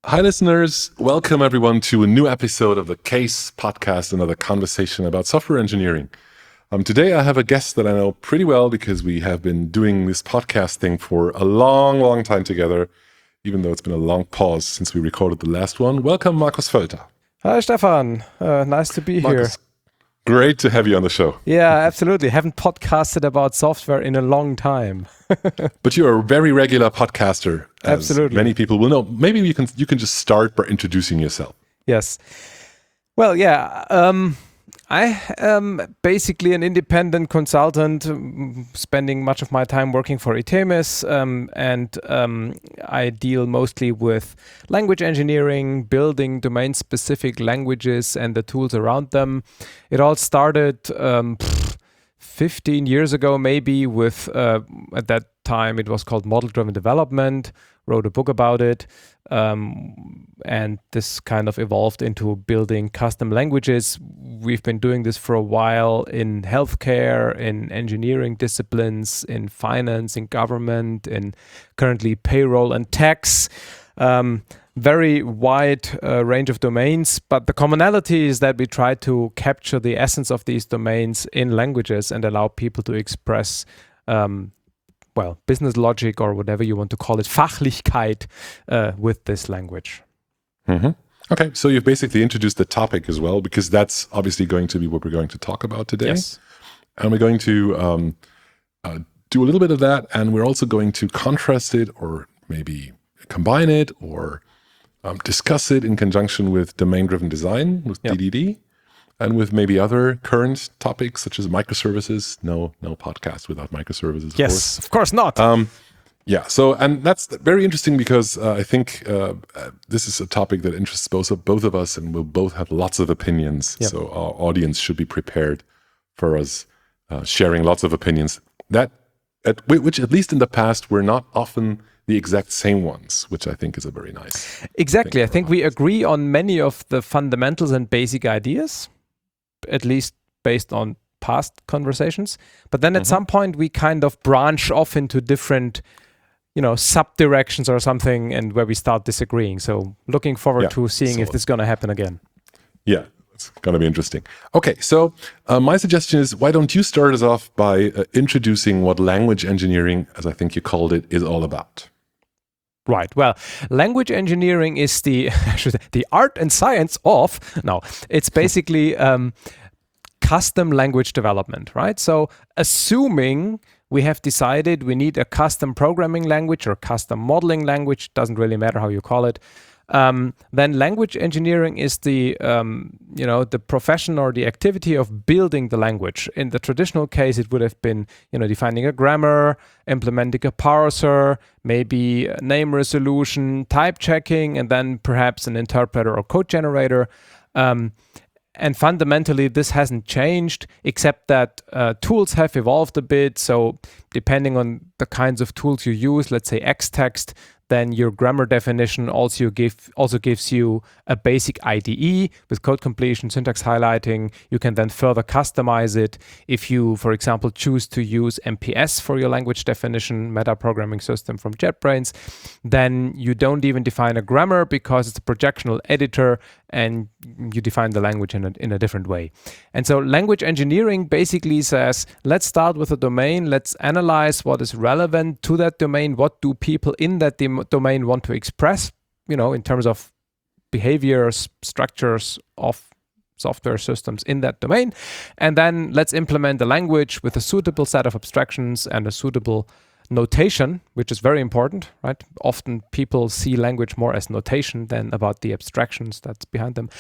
Hi, listeners. Welcome, everyone, to a new episode of the Case podcast, another conversation about software engineering. Today, I have a guest that I know pretty well because we have been doing this podcast thing for a long, long time together, even though it's been a long pause since we recorded the last one. Welcome, Markus Völter. Hi, Stefan. Nice to be Markus, here. Great to have you on the show. Yeah, absolutely. Haven't podcasted about software in a long time. But you're a very regular podcaster, as Absolutely. many people will know. Maybe you can just start by introducing yourself. Yes. Well, yeah. I am basically an independent consultant, spending much of my time working for Itemis, and I deal mostly with language engineering, building domain-specific languages and the tools around them. It all started 15 years ago, maybe, with at that time it was called model-driven development. Wrote a book about it, and this kind of evolved into building custom languages. We've been doing this for a while in healthcare, in engineering disciplines, in finance, in government, in currently payroll and tax. Very wide range of domains, but the commonality is that we try to capture the essence of these domains in languages and allow people to express business logic or whatever you want to call it, Fachlichkeit, with this language. Mm-hmm. Okay, so you've basically introduced the topic as well, because that's obviously going to be what we're going to talk about today. Yes. And we're going to do a little bit of that, and we're also going to contrast it or maybe combine it or discuss it in conjunction with domain-driven design, with DDD, and with maybe other current topics such as microservices. No podcast without microservices, Yes, of course not. And that's very interesting because I think this is a topic that interests both of us, and we'll both have lots of opinions. Yep. So our audience should be prepared for us sharing lots of opinions which at least in the past were not often the exact same ones, which I think is a very nice. Exactly. I think we agree on many of the fundamentals and basic ideas, at least based on past conversations. But then at some point we kind of branch off into different, sub-directions or something, and where we start disagreeing. So looking forward to seeing if this is going to happen again. Yeah, it's going to be interesting. Okay, so my suggestion is, why don't you start us off by introducing what language engineering, as I think you called it, is all about? Right. Well, language engineering is the art and science of, it's basically custom language development, right? So assuming we have decided we need a custom programming language or custom modeling language, doesn't really matter how you call it, then language engineering is the profession or the activity of building the language. In the traditional case, it would have been, defining a grammar, implementing a parser, maybe a name resolution, type checking, and then perhaps an interpreter or code generator. And fundamentally, this hasn't changed, except that tools have evolved a bit. So depending on the kinds of tools you use, let's say Xtext, then your grammar definition also gives you a basic IDE with code completion, syntax highlighting. You can then further customize it. If you, for example, choose to use MPS for your language definition, meta programming system from JetBrains, then you don't even define a grammar because it's a projectional editor and you define the language in a different way. And so language engineering basically says, let's start with a domain, let's analyze what is relevant to that domain, what do people in that domain want to express, in terms of behaviors, structures of software systems in that domain. And then let's implement the language with a suitable set of abstractions and a suitable notation, which is very important, right? Often people see language more as notation than about the abstractions that's behind them.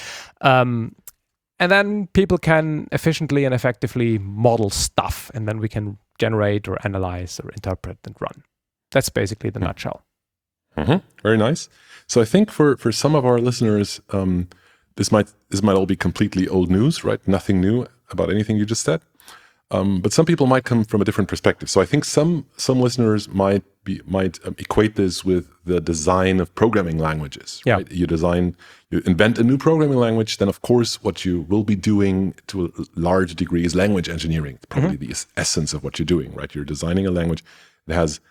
And then people can efficiently and effectively model stuff, and then we can generate or analyze or interpret and run. That's basically the nutshell. Mm-hmm. Very nice. So I think for some of our listeners, this might all be completely old news, right? Nothing new about anything you just said. But some people might come from a different perspective. So I think some listeners might equate this with the design of programming languages. Yeah. Right? You invent a new programming language, then of course what you will be doing to a large degree is language engineering. It's probably the essence of what you're doing, right? You're designing a language that has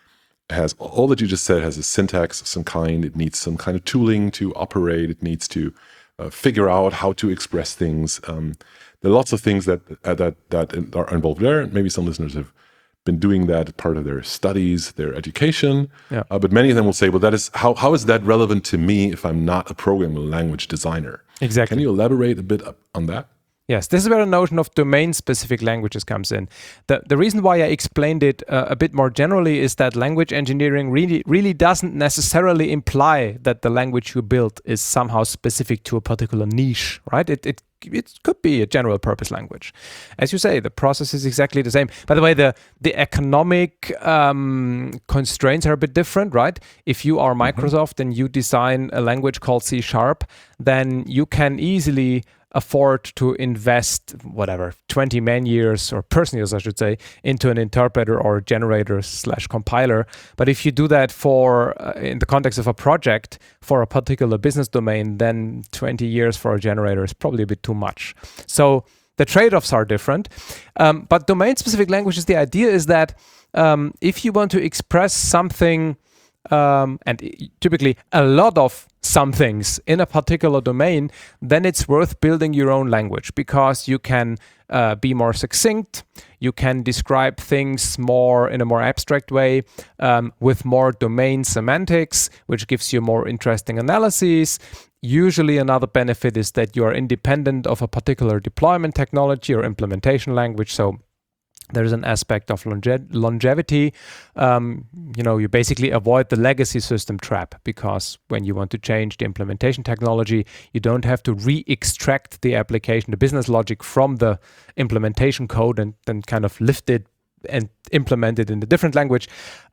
has all that you just said, has a syntax of some kind. It needs some kind of tooling to operate. It needs to figure out how to express things. There are lots of things that are involved there. Maybe some listeners have been doing that as part of their studies, their education. Yeah. But many of them will say, well, that is how is that relevant to me if I'm not a programming language designer? Exactly. Can you elaborate a bit on that? Yes, this is where the notion of domain-specific languages comes in. The reason why I explained it a bit more generally is that language engineering really doesn't necessarily imply that the language you build is somehow specific to a particular niche, right? It could be a general purpose language. As you say, the process is exactly the same. By the way, the economic constraints are a bit different, right? If you are Microsoft and you design a language called C#, then you can easily afford to invest 20 man years or person years, I should say, into an interpreter or generator / compiler. But if you do that for in the context of a project for a particular business domain, then 20 years for a generator is probably a bit too much. So the trade-offs are different. But domain-specific languages, the idea is that if you want to express something, and typically a lot of some things in a particular domain, then it's worth building your own language because you can be more succinct, you can describe things in a more abstract way, with more domain semantics, which gives you more interesting analyses. Usually another benefit is that you are independent of a particular deployment technology or implementation language, so there's an aspect of longevity. You basically avoid the legacy system trap because when you want to change the implementation technology, you don't have to re-extract the application, the business logic from the implementation code and then kind of lift it and implement it in a different language.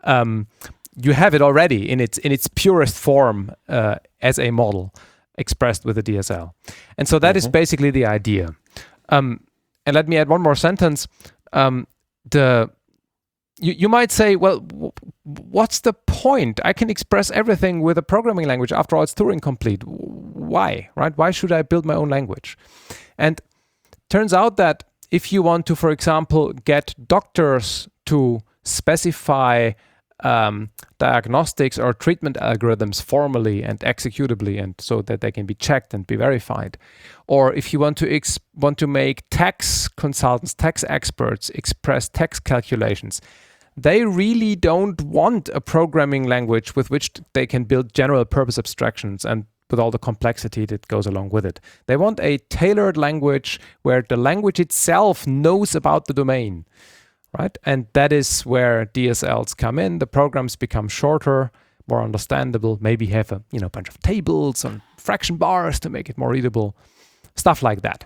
You have it already in its purest form as a model expressed with a DSL. And so that is basically the idea. And let me add one more sentence. You might say, well, what's the point? I can express everything with a programming language. After all, it's Turing complete. Why, right? Why should I build my own language? And turns out that if you want to, for example, get doctors to specify diagnostics or treatment algorithms formally and executably, and so that they can be checked and be verified, or if you want to make tax consultants, tax experts express tax calculations, they really don't want a programming language with which they can build general purpose abstractions and with all the complexity that goes along with it. They want a tailored language where the language itself knows about the domain. Right, and that is where DSLs come in. The programs become shorter, more understandable. Maybe have a bunch of tables and fraction bars to make it more readable, stuff like that.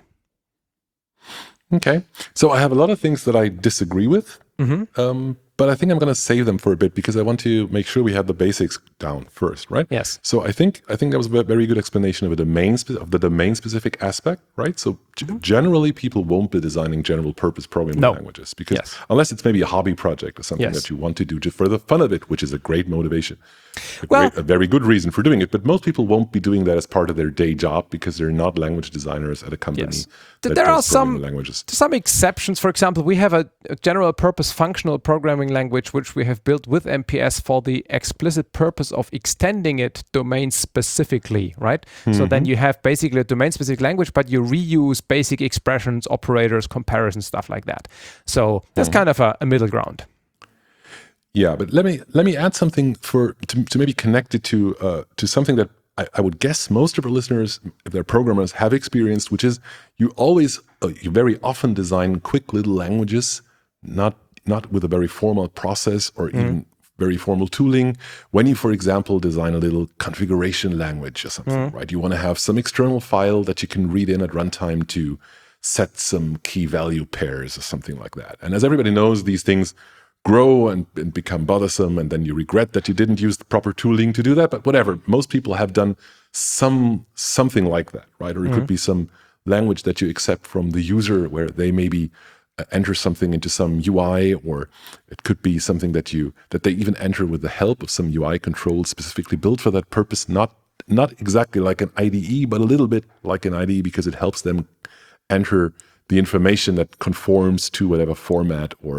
Okay, so I have a lot of things that I disagree with, but I think I'm going to save them for a bit because I want to make sure we have the basics down first, right? Yes. So I think that was a very good explanation of the domain specific aspect, right? So generally, people won't be designing general purpose programming languages because unless it's maybe a hobby project or something that you want to do just for the fun of it, which is a great motivation, a very good reason for doing it. But most people won't be doing that as part of their day job because they're not language designers at a company. Yes. There are some exceptions. For example, we have a general purpose functional programming language which we have built with MPS for the explicit purpose of extending it domain specifically, right? So then you have basically a domain specific language, but you reuse basic expressions, operators, comparisons, stuff like that. So that's kind of a middle ground. Yeah, but let me add something to maybe connect it to something that I would guess most of our listeners, if they're programmers, have experienced, which is you very often design quick little languages, not with a very formal process or even very formal tooling. When you, for example, design a little configuration language or something, right? You want to have some external file that you can read in at runtime to set some key value pairs or something like that. And as everybody knows, these things grow and become bothersome, and then you regret that you didn't use the proper tooling to do that. But whatever, most people have done something like that, right? Or it could be some language that you accept from the user where they maybe enter something into some UI, or it could be something that they even enter with the help of some UI controls specifically built for that purpose. Not exactly like an IDE, but a little bit like an IDE because it helps them enter the information that conforms to whatever format or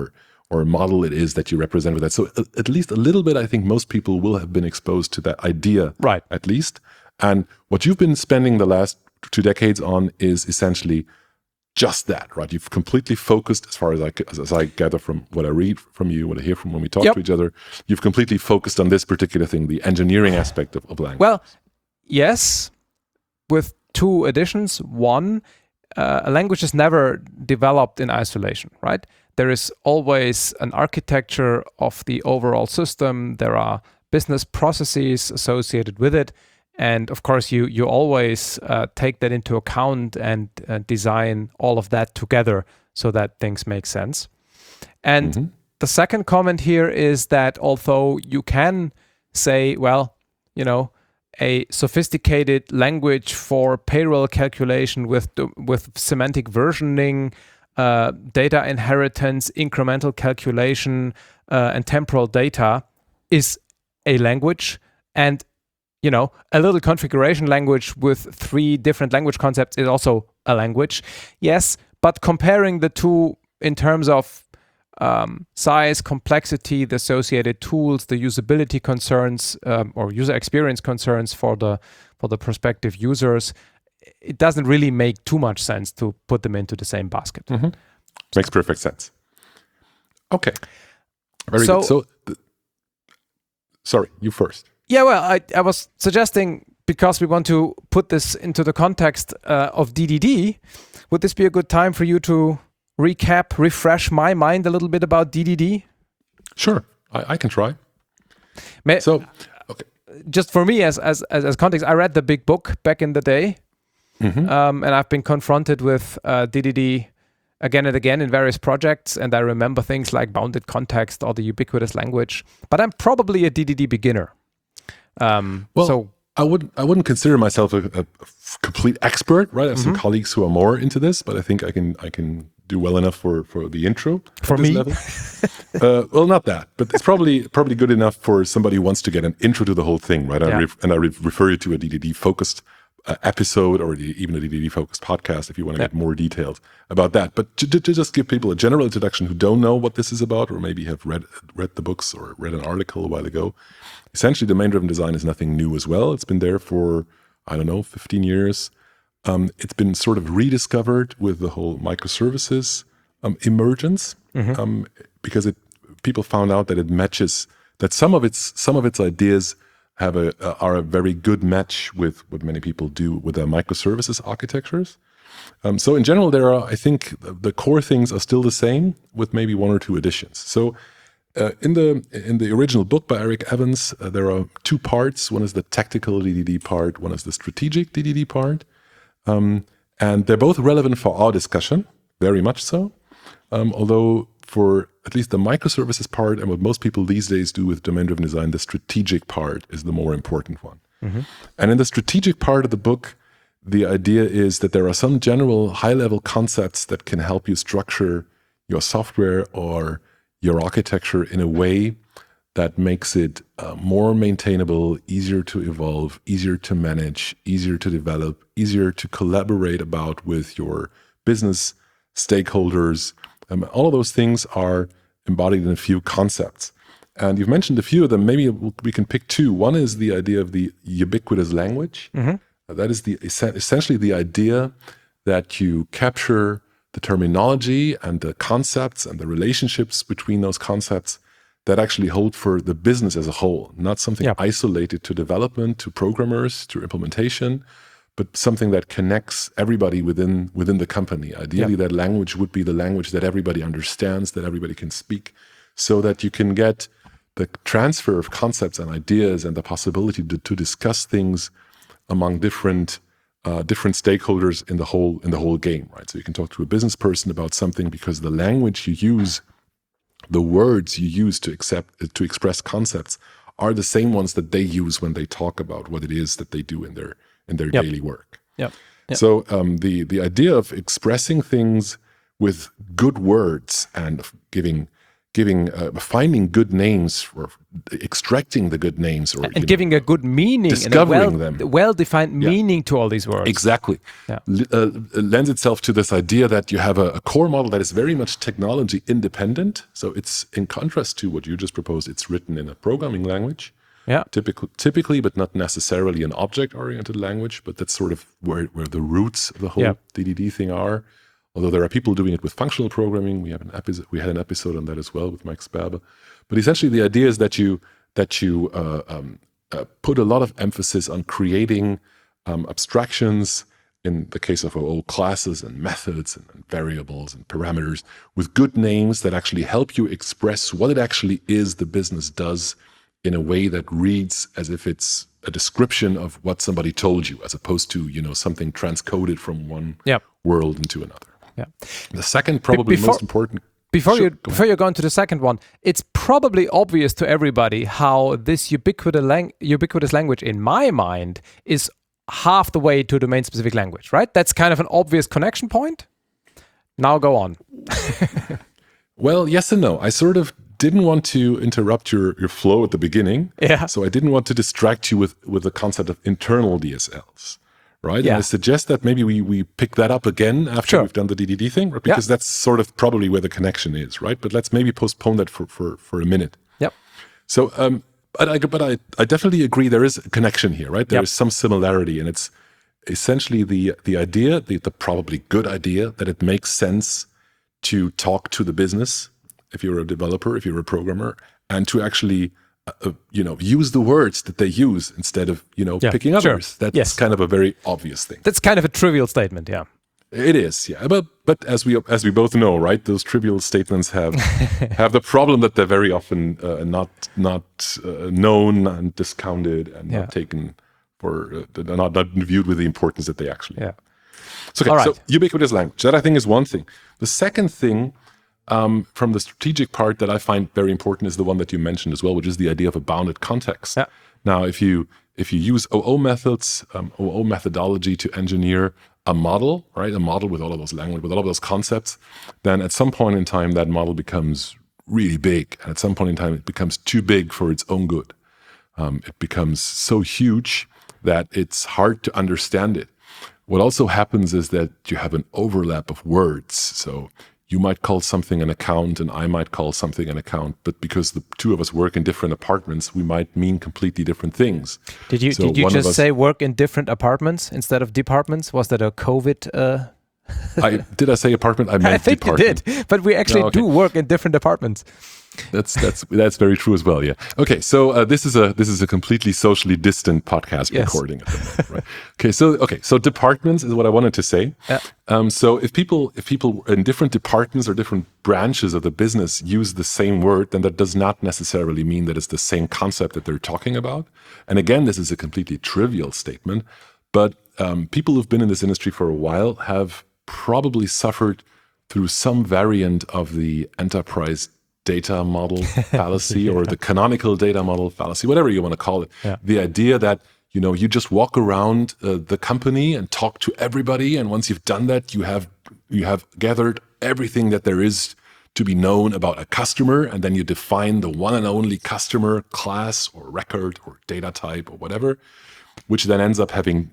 or model it is that you represent with that. So at least a little bit, I think most people will have been exposed to that idea, Right. at least. And what you've been spending the last 2 decades on is essentially just that, right? You've completely focused, as far as I gather from what I read from you, what I hear from when we talk to each other, you've completely focused on this particular thing, the engineering aspect of language. Well, yes, with 2 additions. One, a language is never developed in isolation, right? There is always an architecture of the overall system. There are business processes associated with it. And of course, you always take that into account and design all of that together so that things make sense. And the second comment here is that although you can say, well, a sophisticated language for payroll calculation with semantic versioning, data inheritance, incremental calculation, and temporal data is a language, and a little configuration language with 3 different language concepts is also a language. Yes, but comparing the 2 in terms of size, complexity, the associated tools, the usability concerns or user experience concerns for the prospective users, it doesn't really make too much sense to put them into the same basket. Makes perfect sense. Okay, very good. So, sorry, you first. Yeah, well, I was suggesting, because we want to put this into the context of DDD, would this be a good time for you to refresh my mind a little bit about DDD? Sure, I can try. Okay. Just for me, as context, I read the big book back in the day, and I've been confronted with DDD again and again in various projects, and I remember things like bounded context or the ubiquitous language, but I'm probably a DDD beginner. So I wouldn't consider myself a complete expert, right? I have some colleagues who are more into this, but I think I can do well enough for the intro for me. Level. Well, not that, but it's probably good enough for somebody who wants to get an intro to the whole thing, right? And I refer you to a DDD focused episode, or even a DDD focused podcast if you want to get more detailed about that. But to just give people a general introduction who don't know what this is about, or maybe have read the books or read an article a while ago. Essentially, domain-driven design is nothing new as well. It's been there for, 15 years. It's been sort of rediscovered with the whole microservices emergence, because people found out that it matches, that some of its ideas are a very good match with what many people do with their microservices architectures. So in general, I think the core things are still the same, with maybe 1 or 2 additions. So in the original book by Eric Evans, there are 2 parts. One is the tactical DDD part, one is the strategic DDD part. And they're both relevant for our discussion, very much so. Although for at least the microservices part, and what most people these days do with domain-driven design, the strategic part is the more important one. And in the strategic part of the book, the idea is that there are some general high-level concepts that can help you structure your software or your architecture in a way that makes it more maintainable, easier to evolve, easier to manage, easier to develop, easier to collaborate about with your business stakeholders. All of those things are embodied in a few concepts. And you've mentioned a few of them. Maybe we can pick 2. One is the idea of the ubiquitous language. That is essentially the idea that you capture the terminology and the concepts and the relationships between those concepts that actually hold for the business as a whole, not something isolated to development, to programmers, to implementation, but something that connects everybody within the company. Ideally, that language would be the language that everybody understands, that everybody can speak, so that you can get the transfer of concepts and ideas and the possibility to discuss things among different stakeholders in the whole game, right? So you can talk to a business person about something because the language you use, the words you use to express concepts, are the same ones that they use when they talk about what it is that they do in their daily work. So the idea of expressing things with good words and giving finding good names, or extracting the good names, or and giving a good meaning, discovering and a well-defined meaning to all these words. Exactly. Yeah. Lends itself to this idea that you have a core model that is very much technology independent. So it's in contrast to what you just proposed. It's written in a programming language. Yeah. Typically, but not necessarily an object-oriented language. But that's sort of where the roots of the whole DDD thing are. Although there are people doing it with functional programming. We had an episode on that as well with Mike Sperber. But essentially, the idea is that you put a lot of emphasis on creating abstractions, in the case of OO, classes and methods and variables and parameters, with good names that actually help you express what it actually is the business does in a way that reads as if it's a description of what somebody told you, as opposed to, something transcoded from one world into another. Yeah. The second, probably most important. Before you go into the second one, it's probably obvious to everybody how this ubiquitous language, in my mind, is half the way to domain-specific language, right? That's kind of an obvious connection point. Now go on. Well, yes and no. I sort of didn't want to interrupt your flow at the beginning. Yeah. So I didn't want to distract you with the concept of internal DSLs. Right? Yeah. And I suggest that maybe we pick that up again after we've done the DDD thing, right? Because that's sort of probably where the connection is, right? But let's maybe postpone that for a minute. Yep. So, but I definitely agree there is a connection here, right? There is some similarity, and it's essentially the idea, the probably good idea, that it makes sense to talk to the business if you're a developer, if you're a programmer, and to actually use the words that they use instead of, picking others. Sure. That's kind of a very obvious thing. That's kind of a trivial statement, yeah. It is, yeah. But as we both know, right, those trivial statements have the problem that they're very often not known and discounted and not taken for, not viewed with the importance that they actually have. So, okay, so ubiquitous language, that I think is one thing. The second thing, from the strategic part that I find very important, is the one that you mentioned as well, which is the idea of a bounded context. Yeah. Now, if you use OO methods, OO methodology to engineer a model, right, a model with all of those language, with all of those concepts, then at some point in time that model becomes really big, and at some point in time it becomes too big for its own good. It becomes so huge that it's hard to understand it. What also happens is that you have an overlap of words. So you might call something an account and I might call something an account, but because the two of us work in different apartments, we might mean completely different things. Did you just say work in different apartments instead of departments? Was that a COVID? Did I say apartment? I meant I think department. You did, but we actually do work in different apartments. That's very true as well. Yeah. Okay. So this is a completely socially distant podcast recording at the moment, right? So departments is what I wanted to say. Yeah. So if people in different departments or different branches of the business use the same word, then that does not necessarily mean that it's the same concept that they're talking about. And again, this is a completely trivial statement, but people who've been in this industry for a while have probably suffered through some variant of the enterprise data model fallacy or the canonical data model fallacy, whatever you want to call it. Yeah. The idea that, you just walk around the company and talk to everybody. And once you've done that, you have gathered everything that there is to be known about a customer. And then you define the one and only customer class or record or data type or whatever, which then ends up having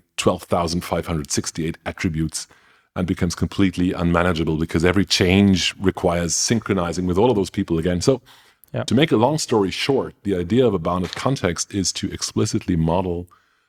12,568 attributes and becomes completely unmanageable because every change requires synchronizing with all of those people again. So to make a long story short, the idea of a bounded context is to explicitly model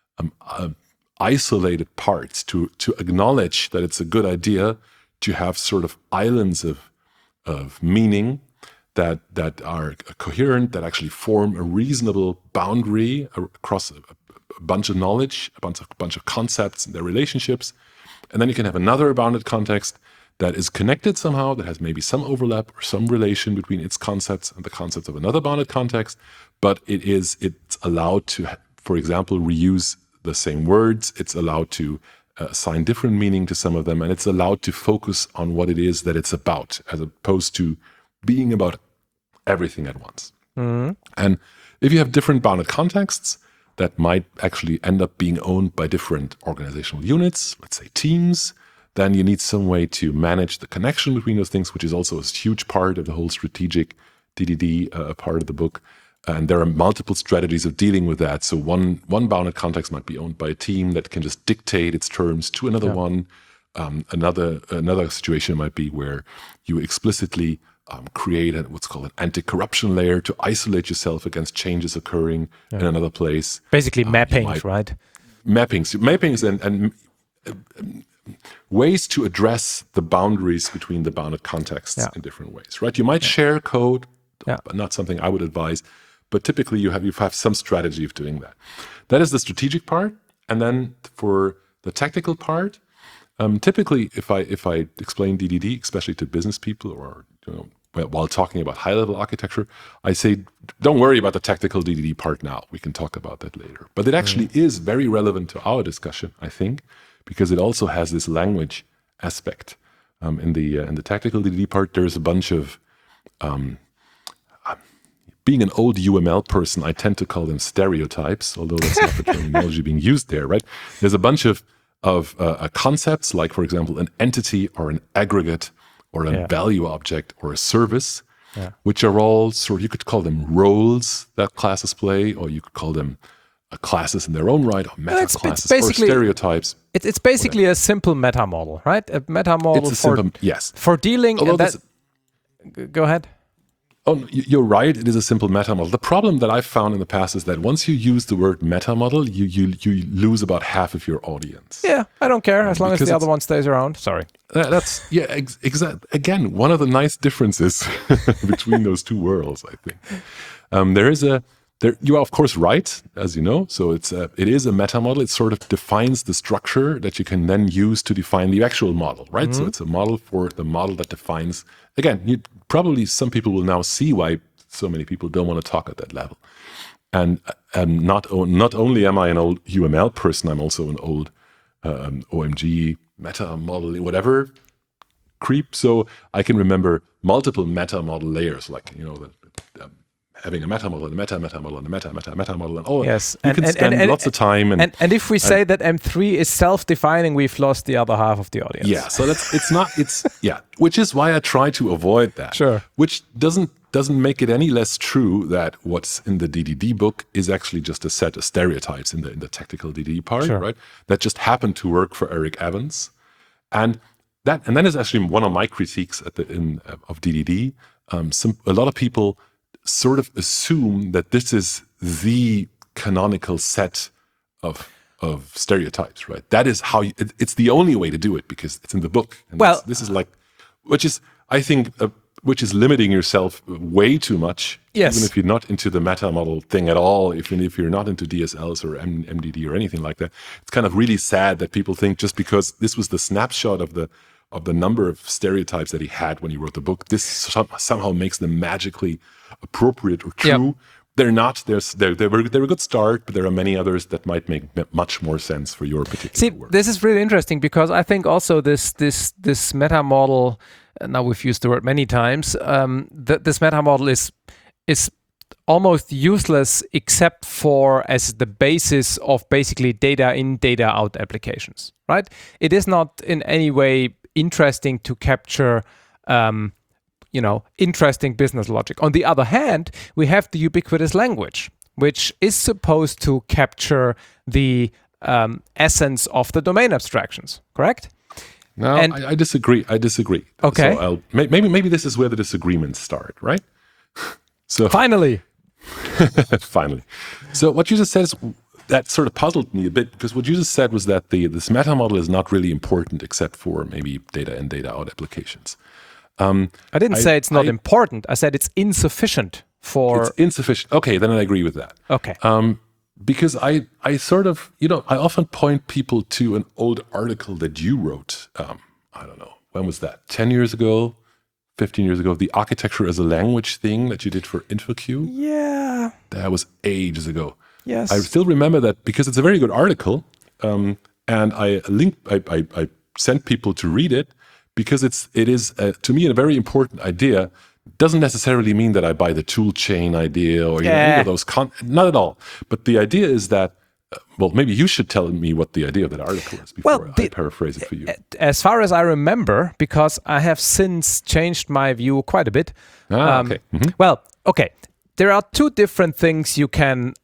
isolated parts, to acknowledge that it's a good idea to have sort of islands of meaning that are coherent, that actually form a reasonable boundary across a bunch of knowledge, a bunch of concepts and their relationships. And then you can have another bounded context that is connected somehow, that has maybe some overlap or some relation between its concepts and the concepts of another bounded context, but it's allowed to, for example, reuse the same words. It's allowed to assign different meaning to some of them, and it's allowed to focus on what it is that it's about, as opposed to being about everything at once. Mm-hmm. And if you have different bounded contexts, that might actually end up being owned by different organizational units, let's say teams, then you need some way to manage the connection between those things, which is also a huge part of the whole strategic DDD part of the book. And there are multiple strategies of dealing with that. So one bounded context might be owned by a team that can just dictate its terms to another one. Another situation might be where you explicitly create what's called an anti-corruption layer to isolate yourself against changes occurring in another place. Basically mappings, right? Mappings and ways to address the boundaries between the bounded contexts in different ways, right? You might share code, but not something I would advise. But typically you have some strategy of doing that. That is the strategic part. And then for the technical part, typically if I explain DDD, especially to business people or while talking about high-level architecture, I say, don't worry about the technical DDD part now. We can talk about that later. But it actually is very relevant to our discussion, I think, because it also has this language aspect. In the technical DDD part, there's a bunch of being an old UML person, I tend to call them stereotypes, although that's not the terminology being used there, right? There's a bunch of concepts, like, for example, an entity or an aggregate or a value object or a service, which are all you could call them roles that classes play, or you could call them classes in their own right, or meta classes, or stereotypes. It's basically a simple meta model, right? A meta model for dealing. Go ahead. Oh, you're right. It is a simple meta model. The problem that I've found in the past is that once you use the word meta model, you lose about half of your audience. Yeah, I don't care as long as the other one stays around. Sorry. That's exactly. Again, one of the nice differences between those two worlds, I think. You are of course right, as you know. So it is a meta model. It sort of defines the structure that you can then use to define the actual model, right? Mm-hmm. So it's a model for the model that defines. Again, probably some people will now see why so many people don't want to talk at that level. And not only am I an old UML person, I'm also an old OMG meta model, whatever creep. So I can remember multiple meta model layers, like having a meta model and a meta model and a meta model, and yes, you can spend lots of time. And if we say that M3 is self-defining, we've lost the other half of the audience. Yeah, so which is why I try to avoid that. Sure. Which doesn't make it any less true that what's in the DDD book is actually just a set of stereotypes in the technical DDD part, right? That just happened to work for Eric Evans, and that is actually one of my critiques of DDD. A lot of people sort of assume that this is the canonical set of stereotypes, right? That is how it's the only way to do it because it's in the book. And this is like, which is, I think, which is limiting yourself way too much. Yes. Even if you're not into the meta model thing at all, even if you're not into DSLs or MDD or anything like that, it's kind of really sad that people think just because this was the snapshot of the number of stereotypes that he had when he wrote the book, this somehow makes them magically appropriate or true. Yep. They're not. They're a good start, but there are many others that might make much more sense for your particular work. This is really interesting because I think also this meta model. Now we've used the word many times. This meta model is almost useless except for as the basis of basically data in, data out applications. Right? It is not in any way interesting to capture. Interesting business logic. On the other hand, we have the ubiquitous language, which is supposed to capture the essence of the domain abstractions, correct? No, I disagree. Okay. So maybe this is where the disagreements start, right? So finally. So what you just said is that sort of puzzled me a bit because what you just said was that this meta model is not really important except for maybe data in, data out applications. I didn't say it's not important. I said it's insufficient for... It's insufficient. Okay, then I agree with that. Okay. Because I sort of, I often point people to an old article that you wrote, I don't know, when was that? 10 years ago? 15 years ago? The architecture as a language thing that you did for InfoQ? Yeah. That was ages ago. Yes. I still remember that because it's a very good article. And I sent people to read it. Because it is to me a very important idea. Doesn't necessarily mean that I buy the tool chain idea or any of those. Not at all. But the idea is that well, maybe you should tell me what the idea of that article is before I paraphrase it for you. As far as I remember, because I have since changed my view quite a bit. Okay. Well, okay. There are two different things you can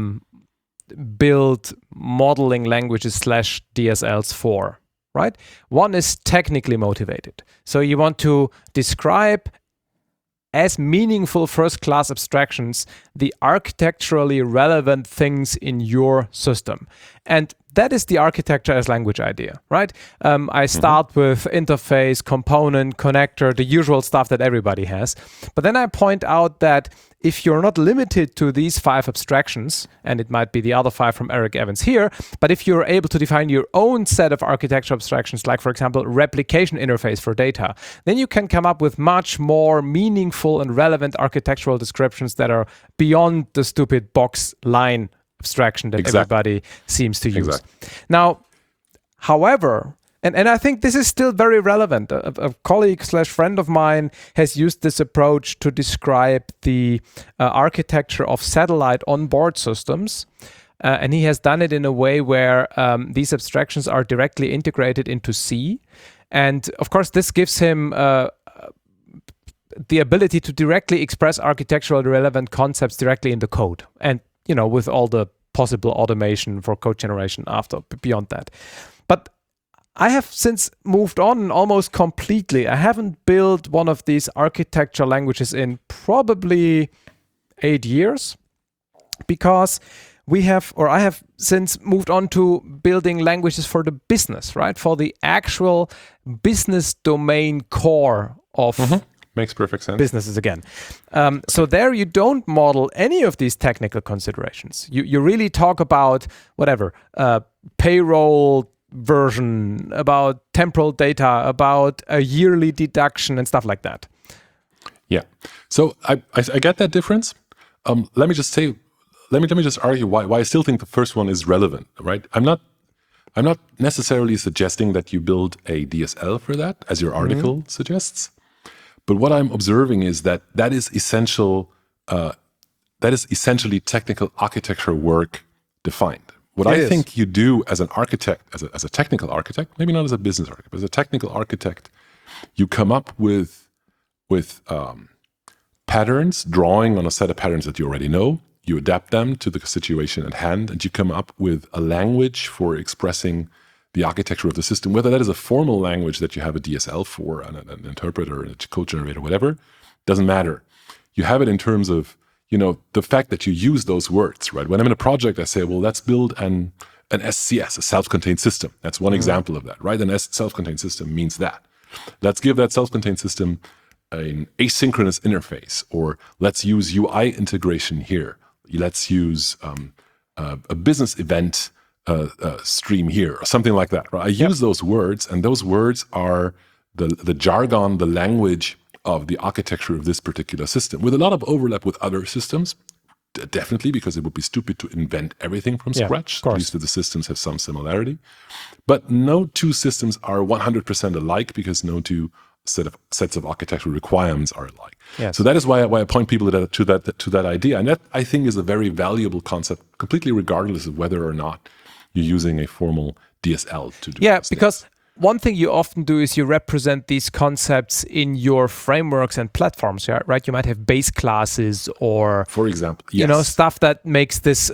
build modeling languages / DSLs for, right? One is technically motivated. So you want to describe as meaningful first-class abstractions the architecturally relevant things in your system. And that is the architecture as language idea, right? I start with interface, component, connector, the usual stuff that everybody has. But then I point out that if you're not limited to these 5 abstractions, and it might be the other 5 from Eric Evans here, but if you're able to define your own set of architecture abstractions, like for example, replication interface for data, then you can come up with much more meaningful and relevant architectural descriptions that are beyond the stupid box line abstraction that everybody seems to use. Now, however, and I think this is still very relevant. A colleague / friend of mine has used this approach to describe the architecture of satellite onboard systems. And he has done it in a way where these abstractions are directly integrated into C. And of course, this gives him the ability to directly express architecturally relevant concepts directly in the code. And, you know, with all the possible automation for code generation beyond that. But I have since moved on almost completely. I haven't built one of these architecture languages in probably 8 years, because I have since moved on to building languages for the business, right? For the actual business domain core of makes perfect sense. Businesses again. So there you don't model any of these technical considerations. You really talk about whatever, payroll version, about temporal data, about a yearly deduction and stuff like that. Yeah. So I get that difference. Let me just say, let me just argue why I still think the first one is relevant, right? I'm not necessarily suggesting that you build a DSL for that, as your article suggests. But what I'm observing is that is essential. That is essentially technical architecture work defined. What I think you do as an architect, as a technical architect, maybe not as a business architect, but as a technical architect, you come up with patterns, drawing on a set of patterns that you already know. You adapt them to the situation at hand, and you come up with a language for expressing the architecture of the system, whether that is a formal language that you have a DSL for, an interpreter, a code generator, whatever, doesn't matter. You have it in terms of, you know, the fact that you use those words, right? When I'm in a project, I say, well, let's build an SCS, a self-contained system. That's one example of that, right? An self-contained system means that. Let's give that self-contained system an asynchronous interface, or let's use UI integration here. Let's use a business event stream here, or something like that. Right? I use those words, and those words are the jargon, the language of the architecture of this particular system, with a lot of overlap with other systems, definitely, because it would be stupid to invent everything from scratch. At least the systems have some similarity. But no two systems are 100% alike, because no two sets of architectural requirements are alike. Yes. So that is why I point people to that idea. And that, I think, is a very valuable concept, completely regardless of whether or not you're using a formal DSL to do this. Because one thing you often do is you represent these concepts in your frameworks and platforms, right? You might have base classes or, for example, you know, stuff that makes this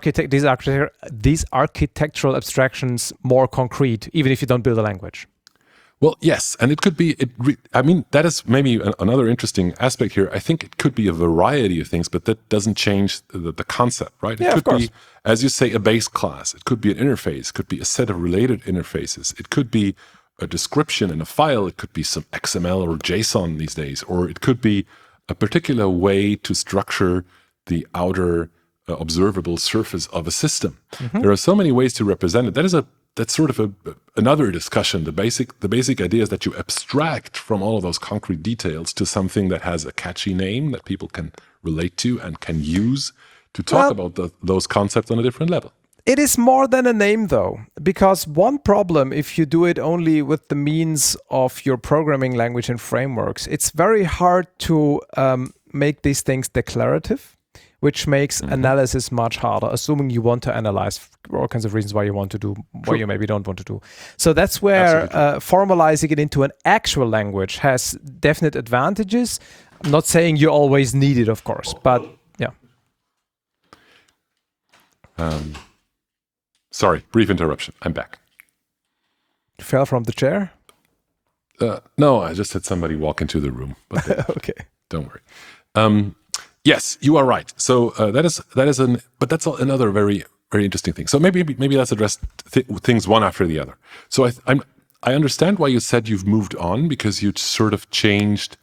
these architectural abstractions more concrete, even if you don't build a language. Well, yes, and it could be, I mean, that is maybe another interesting aspect here. I think it could be a variety of things, but that doesn't change the concept, right? It could be, as you say, a base class. It could be an interface. It could be a set of related interfaces. It could be a description in a file. It could be some XML or JSON these days, or it could be a particular way to structure the outer observable surface of a system. There are so many ways to represent it. That's sort of another discussion. The basic idea is that you abstract from all of those concrete details to something that has a catchy name that people can relate to and can use to talk about those concepts on a different level. It is more than a name, though, because one problem, if you do it only with the means of your programming language and frameworks, it's very hard to make these things declarative, which makes analysis much harder, assuming you want to analyze for all kinds of reasons why you want to do what you maybe don't want to do. So that's where formalizing it into an actual language has definite advantages. I'm not saying you always need it, of course, but yeah. Sorry, brief interruption. I'm back. You fell from the chair? No, I just had somebody walk into the room. But okay. Don't worry. Yes, you are right. So but that's another very, very interesting thing. So maybe let's address things one after the other. So I understand why you said you've moved on, because you sort of changed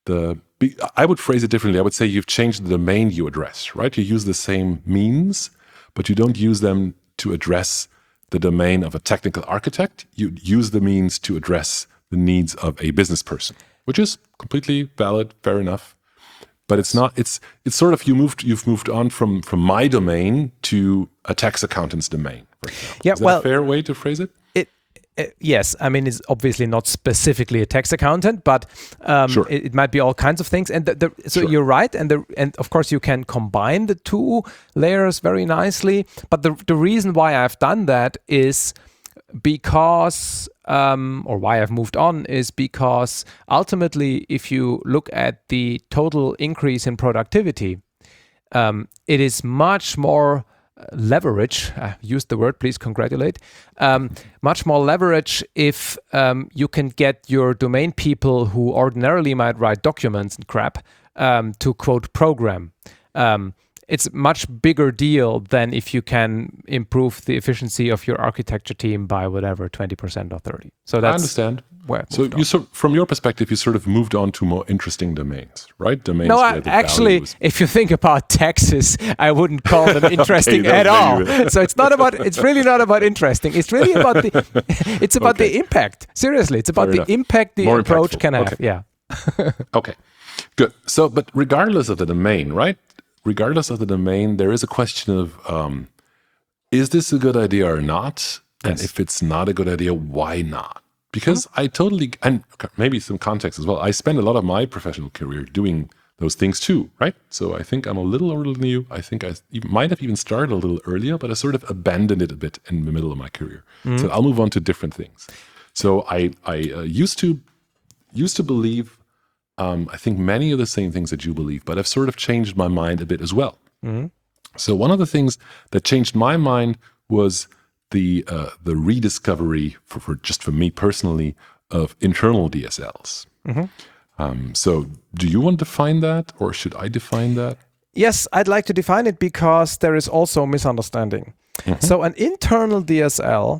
I would phrase it differently. I would say you've changed the domain you address, right? You use the same means, but you don't use them to address the domain of a technical architect. You use the means to address the needs of a business person, which is completely valid, fair enough. But it's not. It's sort of you've moved on from my domain to a tax accountant's domain, for example. Yeah, is that a fair way to phrase it? Yes, I mean, it's obviously not specifically a tax accountant, but Sure. it might be all kinds of things. And so Sure. you're right, and of course you can combine the two layers very nicely. But the reason why I've done that is because, or why I've moved on is because ultimately, if you look at the total increase in productivity, it is much more leverage, use the word, please congratulate, much more leverage if you can get your domain people who ordinarily might write documents and crap to quote program. It's a much bigger deal than if you can improve the efficiency of your architecture team by whatever, 20% or 30%. So that's I understand. Where So from your perspective, you sort of moved on to more interesting domains, right? Domains. No, where the actually, value is- if you think about taxes, I wouldn't call them interesting Okay, at all. maybe- So it's not about. It's really not about interesting. It's really about the. It's about Okay. the impact. Seriously, it's about Fair the enough. impact the More approach impactful. can have. Okay. Yeah. Okay, good. So, but regardless of the domain, right? Regardless of the domain, there is a question of, is this a good idea or not? And Yes. if it's not a good idea, why not? Because I totally, and maybe some context as well, I spent a lot of my professional career doing those things too, right? So I think I'm a little older than you. I think I might have even started a little earlier, but I sort of abandoned it a bit in the middle of my career. So I'll move on to different things. So I used to believe, I think many of the same things that you believe, but I've sort of changed my mind a bit as well. So one of the things that changed my mind was the rediscovery for me personally of internal DSLs. So do you want to define that, or should I define that? Yes, I'd like to define it because there is also misunderstanding. So an internal DSL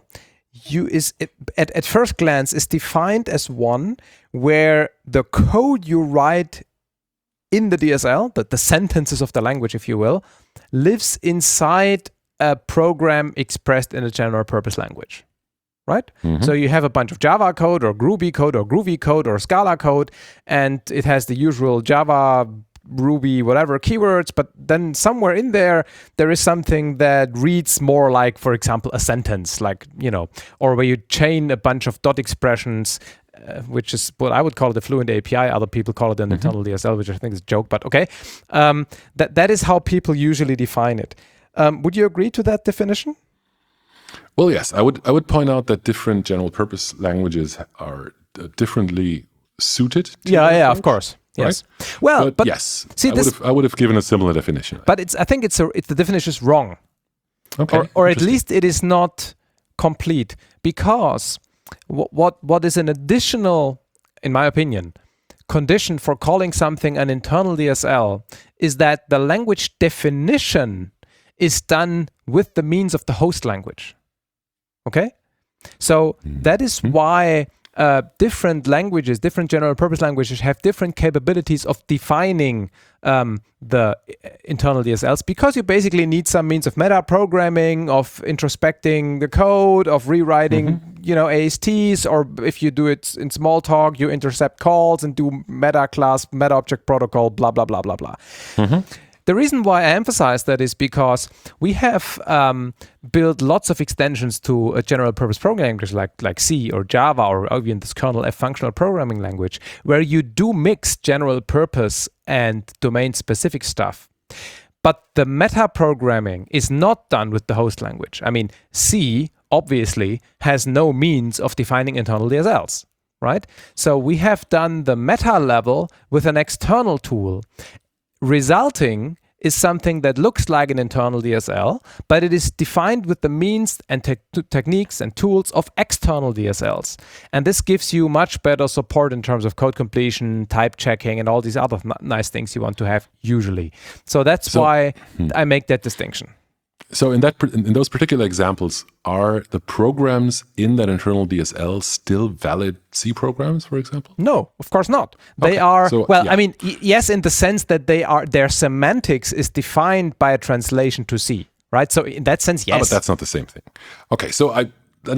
at first glance is defined as one where the code you write in the DSL, the sentences of the language, if you will, lives inside a program expressed in a general purpose language, right? So you have a bunch of Java code or Groovy code or Groovy code or Scala code, and it has the usual Java, Ruby, whatever keywords, but then somewhere in there is something that reads more like, for example, a sentence, like, or where you chain a bunch of dot expressions, which is what I would call it the Fluent API. Other people call it an internal DSL, which I think is a joke, but okay. That is how people usually define it. Would you agree to that definition? Well, yes, I would point out that different general purpose languages are differently suited to Yeah, that of approach, course. right? Yes. Well, but yes, see, I would have given a similar definition. But I think the definition is wrong. Okay, Or at interesting. least it is not complete, because what is an additional, in my opinion, condition for calling something an internal DSL is that the language definition is done with the means of the host language. Okay? So that is why different languages, different general purpose languages have different capabilities of defining the internal DSLs, because you basically need some means of meta programming, of introspecting the code, of rewriting, ASTs, or if you do it in Smalltalk, you intercept calls and do meta class, meta object protocol, blah, blah, blah, blah, blah. The reason why I emphasize that is because we have built lots of extensions to a general purpose programming language like C or Java or even this kernel F functional programming language, where you do mix general purpose and domain specific stuff. But the meta-programming is not done with the host language. I mean, C obviously has no means of defining internal DSLs, right? So we have done the meta level with an external tool. Resulting is something that looks like an internal DSL, but it is defined with the means and techniques and tools of external DSLs. And this gives you much better support in terms of code completion, type checking, and all these other nice things you want to have usually. So that's why I make that distinction. So in those particular examples, are the programs in that internal DSL still valid C programs, for example? No, of course not. They are, I mean, yes, in the sense that their semantics is defined by a translation to C, right? So in that sense, yes. But that's not the same thing. Okay, so I'm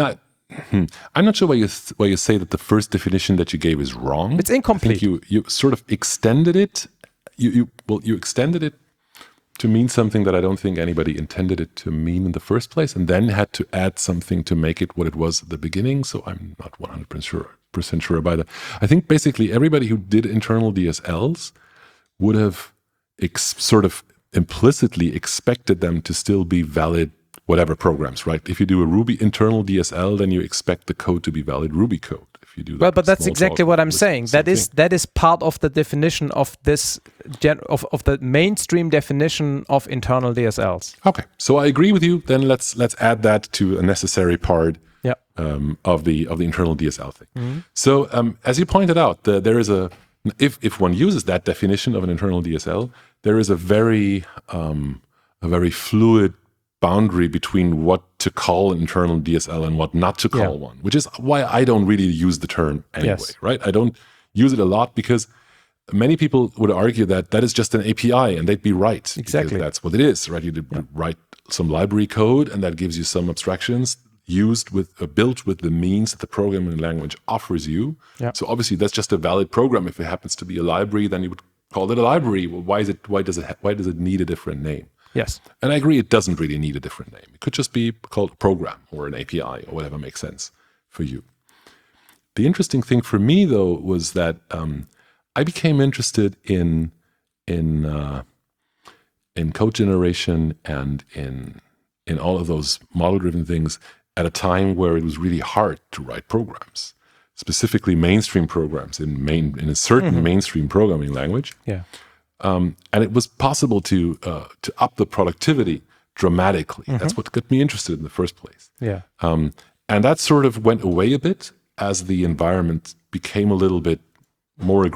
not sure why you say that the first definition that you gave is wrong. It's incomplete. I think you sort of extended it. You extended it to mean something that I don't think anybody intended it to mean in the first place, and then had to add something to make it what it was at the beginning. So I'm not 100% sure about it. I think basically everybody who did internal DSLs would have sort of implicitly expected them to still be valid whatever programs, right? If you do a Ruby internal DSL, then you expect the code to be valid Ruby code. If you do that, well, but that's exactly what I'm saying. That is part of the definition of this of the mainstream definition of internal DSLs. Okay, so I agree with you. Then let's add that to a necessary part of the internal DSL thing. Mm-hmm. So as you pointed out, there is if one uses that definition of an internal DSL, there is a very fluid boundary between what to call an internal DSL and what not to call one, which is why I don't really use the term anyway, right? I don't use it a lot because many people would argue that is just an API, and they'd be right. Exactly. That's what it is, right? You write some library code, and that gives you some abstractions built with the means that the programming language offers you. Yeah. So obviously that's just a valid program. If it happens to be a library, then you would call it a library. Well, why does it need a different name? Yes. And I agree, it doesn't really need a different name. It could just be called a program or an API or whatever makes sense for you. The interesting thing for me, though, was that I became interested in code generation and in all of those model-driven things at a time where it was really hard to write programs, specifically mainstream programs in a certain mainstream programming language. Yeah. And it was possible to up the productivity dramatically. Mm-hmm. That's what got me interested in the first place. Yeah. And that sort of went away a bit as the environment became a little bit more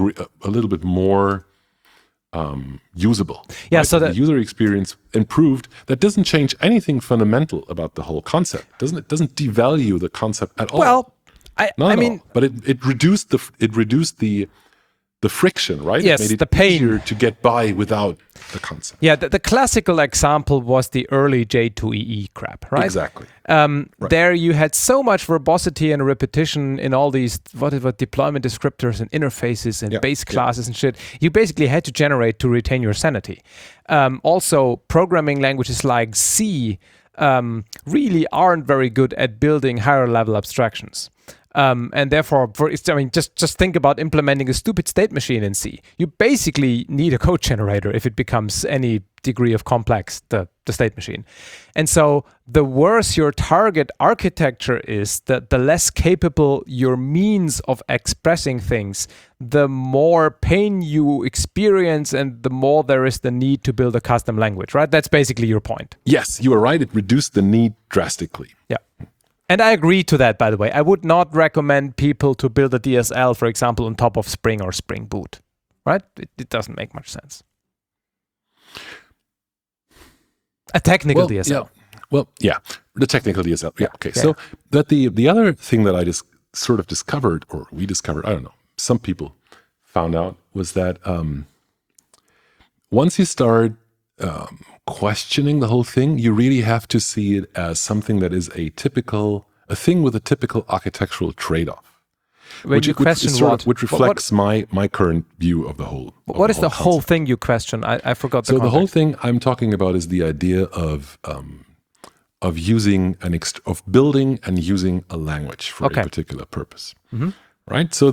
usable. Yeah. Right? So the user experience improved. That doesn't change anything fundamental about the whole concept. It doesn't devalue the concept at all. Well, I mean, but it reduced the friction, right? Yes, it made it the pain. Easier to get by without the concept. Yeah, the classical example was the early J2EE crap, right? Exactly. Right. There you had so much verbosity and repetition in all these whatever deployment descriptors and interfaces and base classes and shit. You basically had to generate to retain your sanity. Also, programming languages like C really aren't very good at building higher level abstractions. And therefore, just think about implementing a stupid state machine in C. You basically need a code generator if it becomes any degree of complex, the state machine. And so the worse your target architecture is, the less capable your means of expressing things, the more pain you experience and the more there is the need to build a custom language, right? That's basically your point. Yes, you are right. It reduced the need drastically. Yeah. And I agree to that, by the way. I would not recommend people to build a DSL, for example, on top of Spring or Spring Boot, right? It doesn't make much sense. A technical DSL. Yeah. Well, yeah, the technical DSL. Yeah, okay. Yeah. So that the other thing that I just sort of discovered, or we discovered, I don't know, some people found out, was that once you start questioning the whole thing, you really have to see it as something that is a thing with a typical architectural trade-off. When you question what? Which reflects my current view of the whole. What is the whole thing you question? I forgot the context. The whole thing I'm talking about is the idea of using of building and using a language for a particular purpose. Mm-hmm. Right? So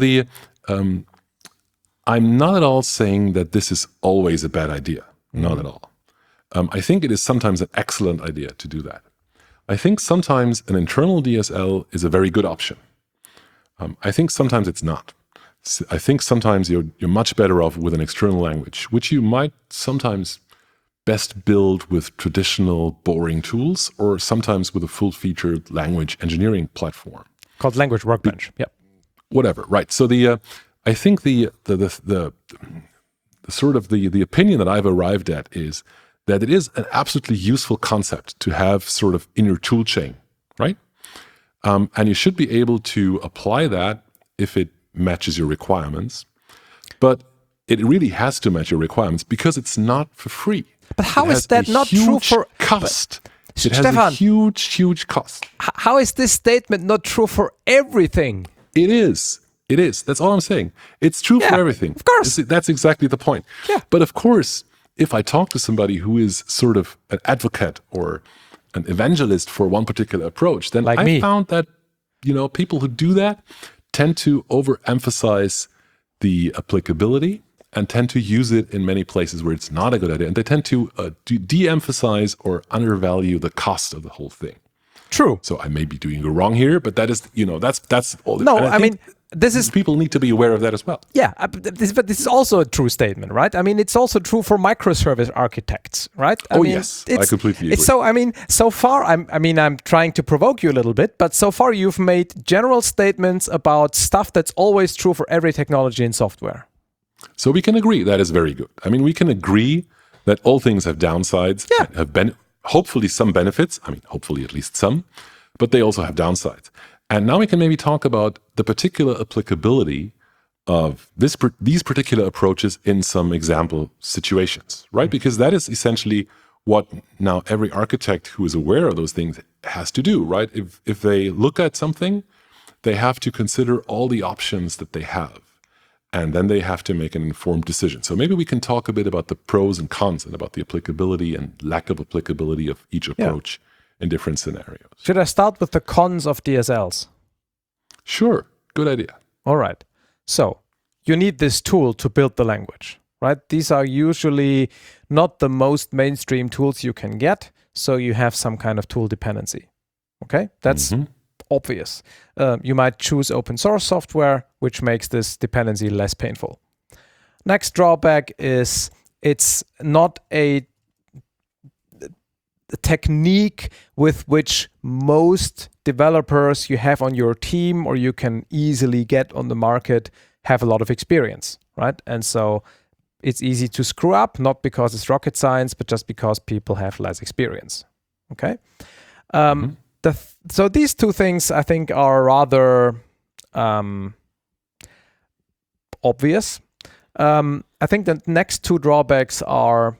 I'm not at all saying that this is always a bad idea. Mm-hmm. Not at all. I think it is sometimes an excellent idea to do that. I think sometimes an internal DSL is a very good option. I think sometimes it's not. I think sometimes you're much better off with an external language, which you might sometimes best build with traditional boring tools, or sometimes with a full-featured language engineering platform called Language Workbench. Yeah. Whatever, right? So I think the sort of the opinion that I've arrived at is that it is an absolutely useful concept to have sort of in your tool chain, right? And you should be able to apply that if it matches your requirements. But it really has to match your requirements because it's not for free. But how is that not true for cost? It has Stefan, a huge cost. How is this statement not true for everything? It is. It is. That's all I'm saying. It's true for everything. Of course. That's exactly the point. Yeah. But of course, if I talk to somebody who is sort of an advocate or an evangelist for one particular approach, then Like I me. found that, people who do that tend to overemphasize the applicability and tend to use it in many places where it's not a good idea. And they tend to de-emphasize or undervalue the cost of the whole thing. True. So I may be doing it wrong here, but that is, that's all. No, and I mean, think this is people need to be aware of that as well. Yeah, but this is also a true statement, right? I mean, it's also true for microservice architects, right? I mean, Yes, I completely agree. So, I mean, so far, I'm trying to provoke you a little bit, but so far you've made general statements about stuff that's always true for every technology and software. So we can agree that is very good. I mean, we can agree that all things have downsides, Yeah. and have hopefully some benefits. I mean, hopefully at least some, but they also have downsides. And now we can maybe talk about the particular applicability of these particular approaches in some example situations, right? Because that is essentially what now every architect who is aware of those things has to do, right? If they look at something, they have to consider all the options that they have. And then they have to make an informed decision. So maybe we can talk a bit about the pros and cons and about the applicability and lack of applicability of each approach in different scenarios. Should I start with the cons of DSLs? Sure, good idea. All right. So you need this tool to build the language, right? These are usually not the most mainstream tools you can get. So you have some kind of tool dependency. Okay, that's obvious. You might choose open source software, which makes this dependency less painful. Next drawback is it's not a technique with which most developers you have on your team or you can easily get on the market have a lot of experience, right? And so it's easy to screw up, not because it's rocket science, but just because people have less experience. Okay. So these two things I think are rather obvious. I think the next two drawbacks are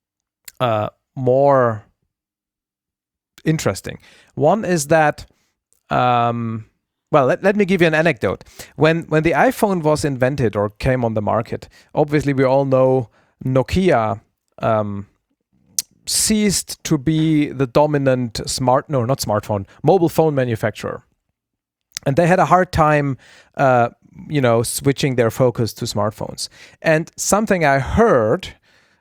more interesting. One is that, let me give you an anecdote. When the iPhone was invented or came on the market, obviously we all know Nokia ceased to be the dominant mobile phone manufacturer. And they had a hard time, switching their focus to smartphones. And something I heard,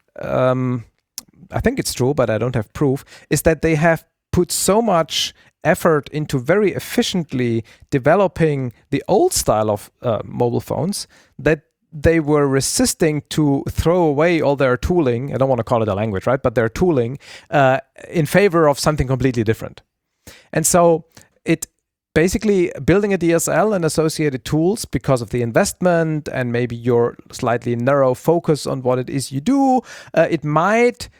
I think it's true, but I don't have proof, is that they have put so much effort into very efficiently developing the old style of mobile phones that they were resisting to throw away all their tooling. I don't want to call it a language, right? But their tooling in favor of something completely different. And so it basically building a DSL and associated tools because of the investment and maybe your slightly narrow focus on what it is you do, it might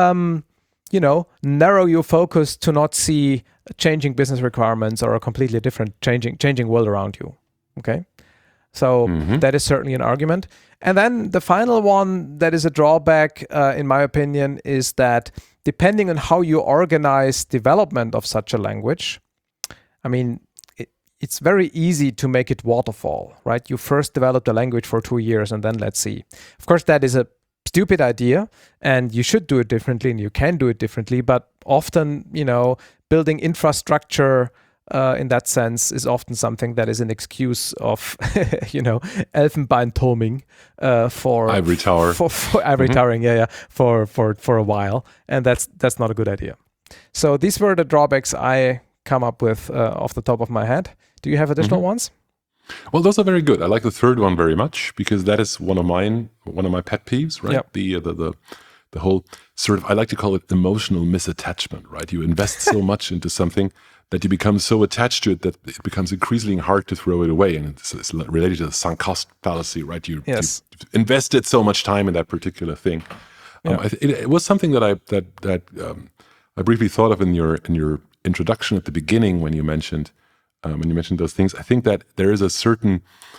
narrow your focus to not see changing business requirements or a completely different changing world around you. Okay. So that is certainly an argument. And then the final one that is a drawback, in my opinion, is that depending on how you organize development of such a language, I mean, it's very easy to make it waterfall, right? You first develop the language for 2 years and then let's see. Of course, that is a stupid idea and you should do it differently and you can do it differently. But often, building infrastructure in that sense is often something that is an excuse of, Elfenbeinturming for Ivory tower. for ivory towering, for a while, and that's not a good idea. So these were the drawbacks I come up with off the top of my head. Do you have additional ones? Well, those are very good. I like the third one very much because that is one of my pet peeves, right? Yep. The whole sort of, I like to call it emotional misattachment, right? You invest so much into something that you become so attached to it that it becomes increasingly hard to throw it away. And it's related to the sunk cost fallacy, right? You've invested so much time in that particular thing. It was something that I briefly thought of in your introduction at the beginning when you mentioned those things. I think that there is a certain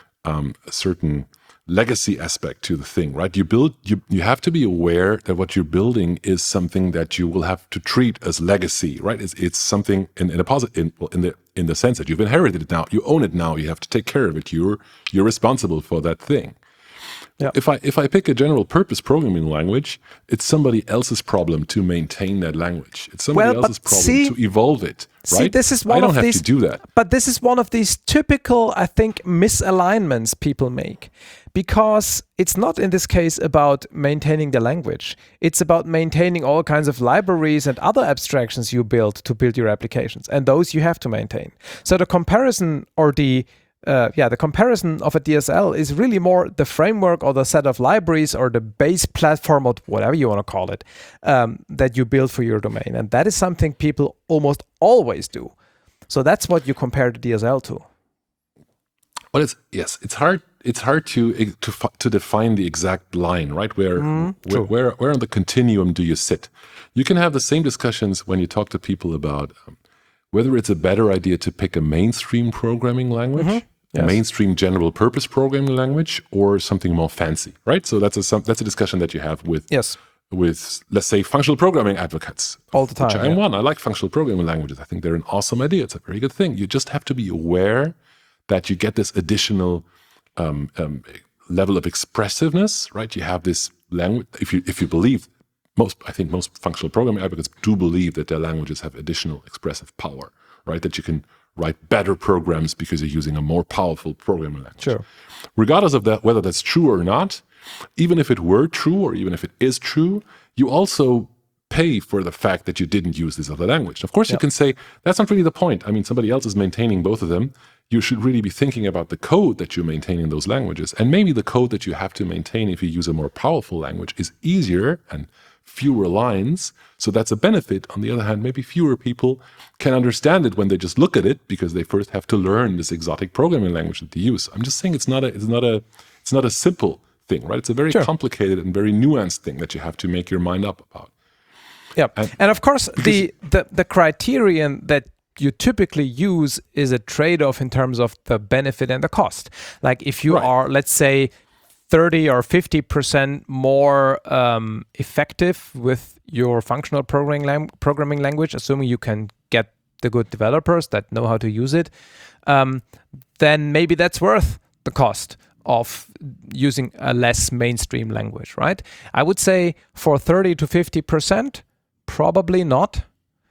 legacy aspect to the thing, right? You have to be aware that what you're building is something that you will have to treat as legacy, right? It's something in a positive, in the sense that you've inherited it now, you own it now, you have to take care of it. You're responsible for that thing. Yeah. If I pick a general purpose programming language, it's somebody else's problem to maintain that language. It's somebody else's problem to evolve it. Right? This is one I don't of have these, to do that. But this is one of these typical, I think, misalignments people make. Because it's not in this case about maintaining the language. It's about maintaining all kinds of libraries and other abstractions you build to build your applications. And those you have to maintain. So the comparison or the comparison of a DSL is really more the framework or the set of libraries or the base platform or whatever you want to call it that you build for your domain. And that is something people almost always do. So that's what you compare the DSL to. Well, it's hard. It's hard to define the exact line, right? Where on the continuum do you sit? You can have the same discussions when you talk to people about whether it's a better idea to pick a mainstream programming language, a mainstream general purpose programming language, or something more fancy, right? So that's a discussion that you have with let's say functional programming advocates all the time. Which I'm one. I like functional programming languages. I think they're an awesome idea. It's a very good thing. You just have to be aware that you get this additional level of expressiveness, right? You have this language. If you believe, I think most functional programming advocates do believe that their languages have additional expressive power, right? That you can write better programs because you're using a more powerful programming language. Sure. Regardless of that, whether that's true or not, even if it were true or even if it is true, you also pay for the fact that you didn't use this other language. Of course, you can say, that's not really the point. I mean, somebody else is maintaining both of them. You should really be thinking about the code that you maintain in those languages. And maybe the code that you have to maintain if you use a more powerful language is easier and fewer lines. So that's a benefit. On the other hand, maybe fewer people can understand it when they just look at it because they first have to learn this exotic programming language that they use. I'm just saying it's not a simple thing, right? It's a very complicated and very nuanced thing that you have to make your mind up about. Yeah. And of course, the criterion that you typically use is a trade-off in terms of the benefit and the cost. Like if you are, let's say, 30 or 50% more effective with your functional programming language, assuming you can get the good developers that know how to use it, then maybe that's worth the cost of using a less mainstream language, right? I would say for 30 to 50%, probably not.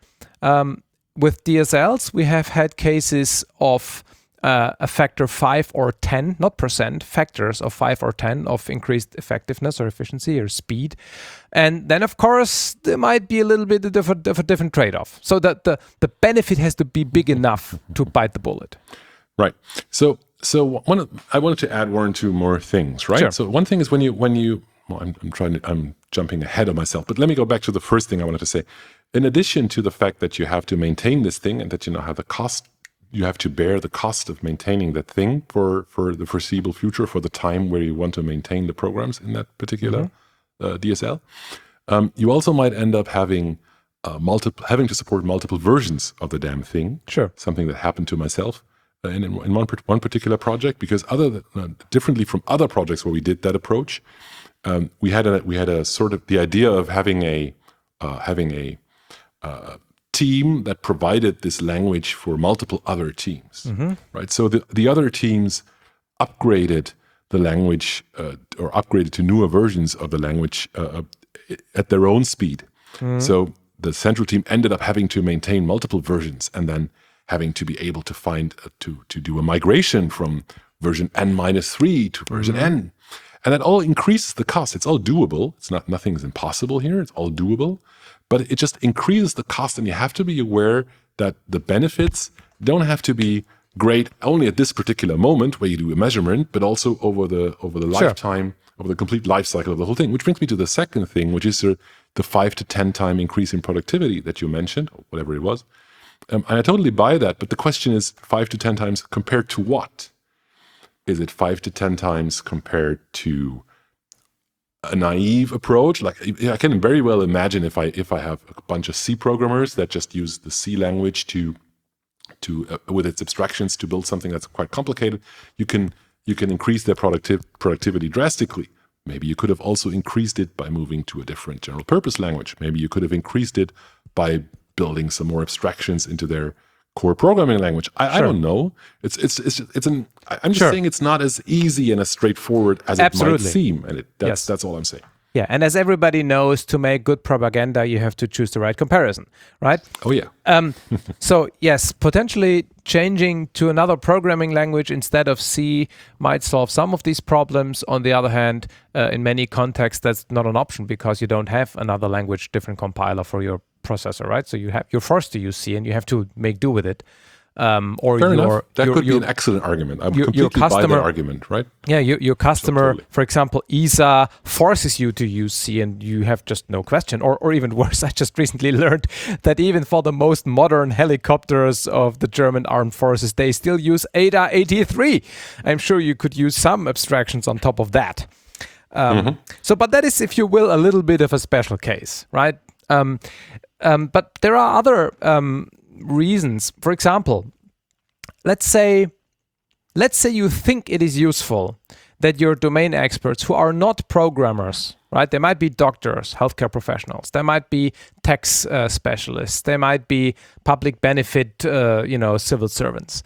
With DSLs, we have had cases of a factor 5 or 10, not percent, factors of 5 or 10 of increased effectiveness or efficiency or speed. And then, of course, there might be a little bit of a different trade-off. So that the benefit has to be big enough to bite the bullet. Right. So I wanted to add one or two more things, right? Sure. So one thing is when you I'm jumping ahead of myself, but let me go back to the first thing I wanted to say. In addition to the fact that you have to maintain this thing and that you have the cost, you have to bear the cost of maintaining that thing for the foreseeable future, for the time where you want to maintain the programs in that particular DSL. You also might end up having to support multiple versions of the damn thing. Sure. Something that happened to myself in one particular project, because differently from other projects where we did that approach, we had a sort of the idea of having a team that provided this language for multiple other teams, right? So the other teams upgraded the language or upgraded to newer versions of the language at their own speed. So the central team ended up having to maintain multiple versions and then having to be able to find to do a migration from version n-3 to version n, and that all increases the cost. It's all doable. It's not, nothing's impossible here. It's all doable, but it just increases the cost, and you have to be aware that the benefits don't have to be great only at this particular moment where you do a measurement, but also over the lifetime, over the complete life cycle of the whole thing. Which brings me to the second thing, which is the 5 to 10 time increase in productivity that you mentioned, or whatever it was. And I totally buy that, but the question is 5 to 10 times compared to what? Is it 5 to 10 times compared to a naive approach? Like, I can very well imagine if I have a bunch of C programmers that just use the C language to with its abstractions to build something that's quite complicated, you can increase their productivity drastically. Maybe you could have also increased it by moving to a different general purpose language. Maybe you could have increased it by building some more abstractions into their core programming language. I don't know. I'm just saying it's not as easy and as straightforward as it might seem, and that's all I'm saying. Yeah, and as everybody knows, to make good propaganda, you have to choose the right comparison, right? Oh yeah. So yes, potentially changing to another programming language instead of C might solve some of these problems. On the other hand, in many contexts, that's not an option because you don't have another language, different compiler for your processor, right? So you're forced to use C, and you have to make do with it. Fair enough. That could be an excellent argument. I'm completely by that argument, right? Yeah, your customer, for example, ESA forces you to use C, and you have just no question. Or even worse, I just recently learned that even for the most modern helicopters of the German armed forces, they still use ADA 83. I'm sure you could use some abstractions on top of that. So, but that is, if you will, a little bit of a special case, right? But there are other reasons. For example, let's say you think it is useful that your domain experts who are not programmers, right? They might be doctors, healthcare professionals. They might be tax specialists. They might be public benefit, civil servants.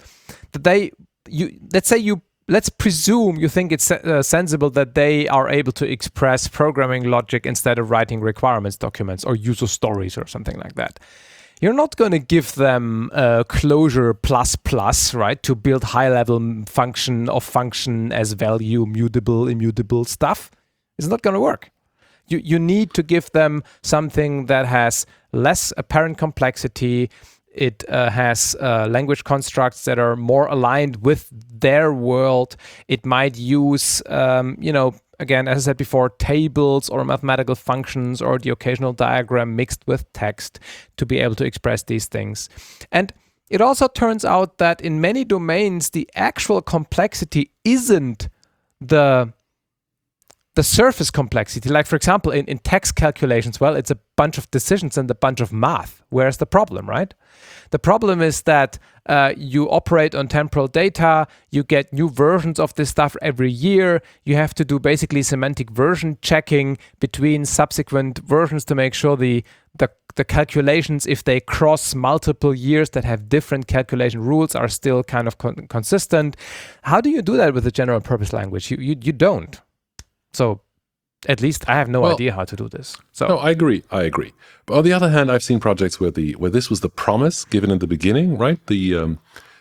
Let's presume you think it's sensible that they are able to express programming logic instead of writing requirements documents or user stories or something like that. You're not going to give them Clojure++, right, to build high-level function as value, mutable, immutable stuff. It's not going to work. You need to give them something that has less apparent complexity. It has language constructs that are more aligned with their world. It might use, again, as I said before, tables or mathematical functions or the occasional diagram mixed with text to be able to express these things. And it also turns out that in many domains, the actual complexity isn't the surface complexity. Like, for example, in text calculations, well, it's a bunch of decisions and a bunch of math. Where's the problem, right? The problem is that you operate on temporal data, you get new versions of this stuff every year, you have to do basically semantic version checking between subsequent versions to make sure the calculations, if they cross multiple years that have different calculation rules, are still kind of consistent. How do you do that with a general purpose language? You don't. So at least I have no idea how to do this. So no, I agree. But on the other hand, I've seen projects where this was the promise given in the beginning, right? The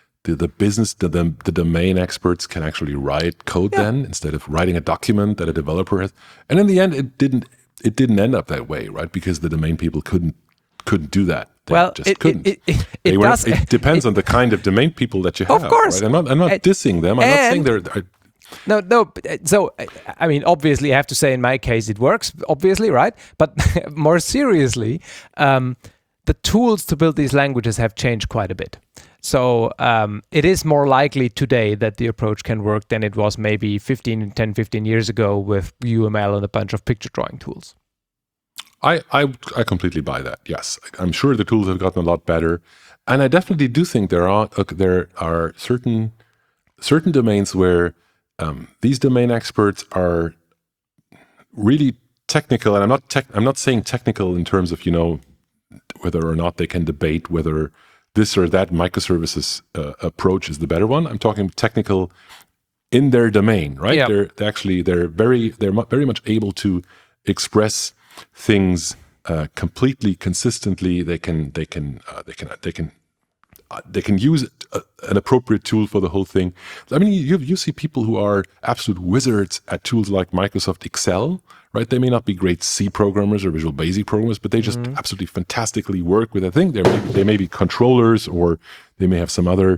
domain experts can actually write code then instead of writing a document that a developer has. And in the end, it didn't end up that way, right? Because the domain people couldn't do that. They just couldn't. It depends on the kind of domain people that you have. Of course, right? I'm not dissing them. I'm not saying they're. No. So, I mean, obviously, I have to say, in my case, it works, obviously, right? But more seriously, the tools to build these languages have changed quite a bit. So it is more likely today that the approach can work than it was maybe 15 years ago with UML and a bunch of picture drawing tools. I completely buy that. Yes, I'm sure the tools have gotten a lot better, and I definitely do think there are certain domains where these domain experts are really technical, and I'm not saying technical in terms of whether or not they can debate whether this or that microservices approach is the better one. I'm talking technical in their domain, right? Yeah. They're very much able to express things completely consistently. They can they can use an appropriate tool for the whole thing. I mean, you see people who are absolute wizards at tools like Microsoft Excel, right? They may not be great C programmers or Visual Basic programmers, but they just absolutely fantastically work with a thing. They may be controllers, or they may have some other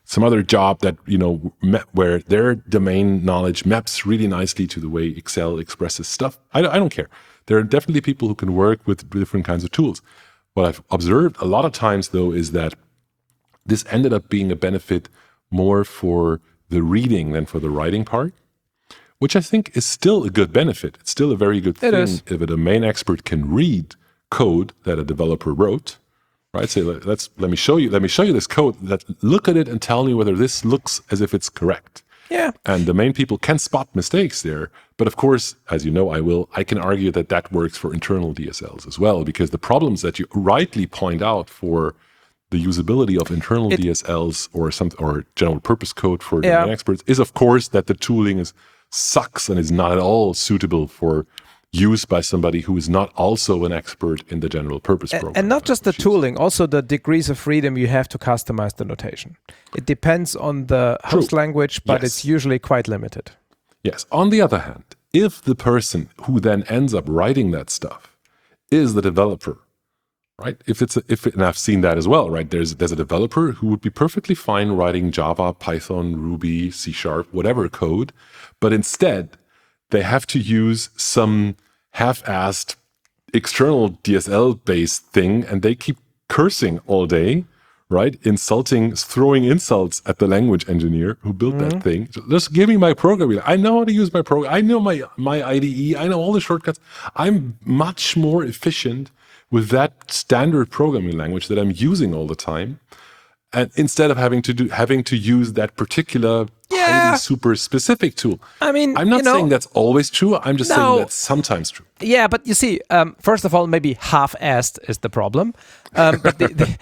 job that, where their domain knowledge maps really nicely to the way Excel expresses stuff. I don't care. There are definitely people who can work with different kinds of tools. What I've observed a lot of times, though, is that this ended up being a benefit more for the reading than for the writing part, which I think is still a good benefit. It's still a very good thing if a domain expert can read code that a developer wrote, right? Say, let me show you this code. Look at it and tell me whether this looks as if it's correct. Yeah. And domain people can spot mistakes there. But of course, as you know, I can argue that works for internal DSLs as well, because the problems that you rightly point out for the usability of internal DSLs or general purpose code for domain experts is, of course, that the tooling sucks and is not at all suitable for use by somebody who is not also an expert in the general purpose program. And not just the tooling, also the degrees of freedom you have to customize the notation. It depends on the host language, but it's usually quite limited. Yes. On the other hand, if the person who then ends up writing that stuff is the developer, right? And I've seen that as well, right? There's a developer who would be perfectly fine writing Java, Python, Ruby, C#, whatever code, but instead they have to use some half-assed external DSL-based thing, and they keep cursing all day, right? Throwing insults at the language engineer who built that thing. Just give me my programming. I know how to use my program. I know my IDE. I know all the shortcuts. I'm much more efficient with that standard programming language that I'm using all the time, and instead of having to use that particular highly super specific tool. I mean, I'm not saying that's always true. I'm just saying that's sometimes true. Yeah, but you see, first of all, maybe half-assed is the problem. But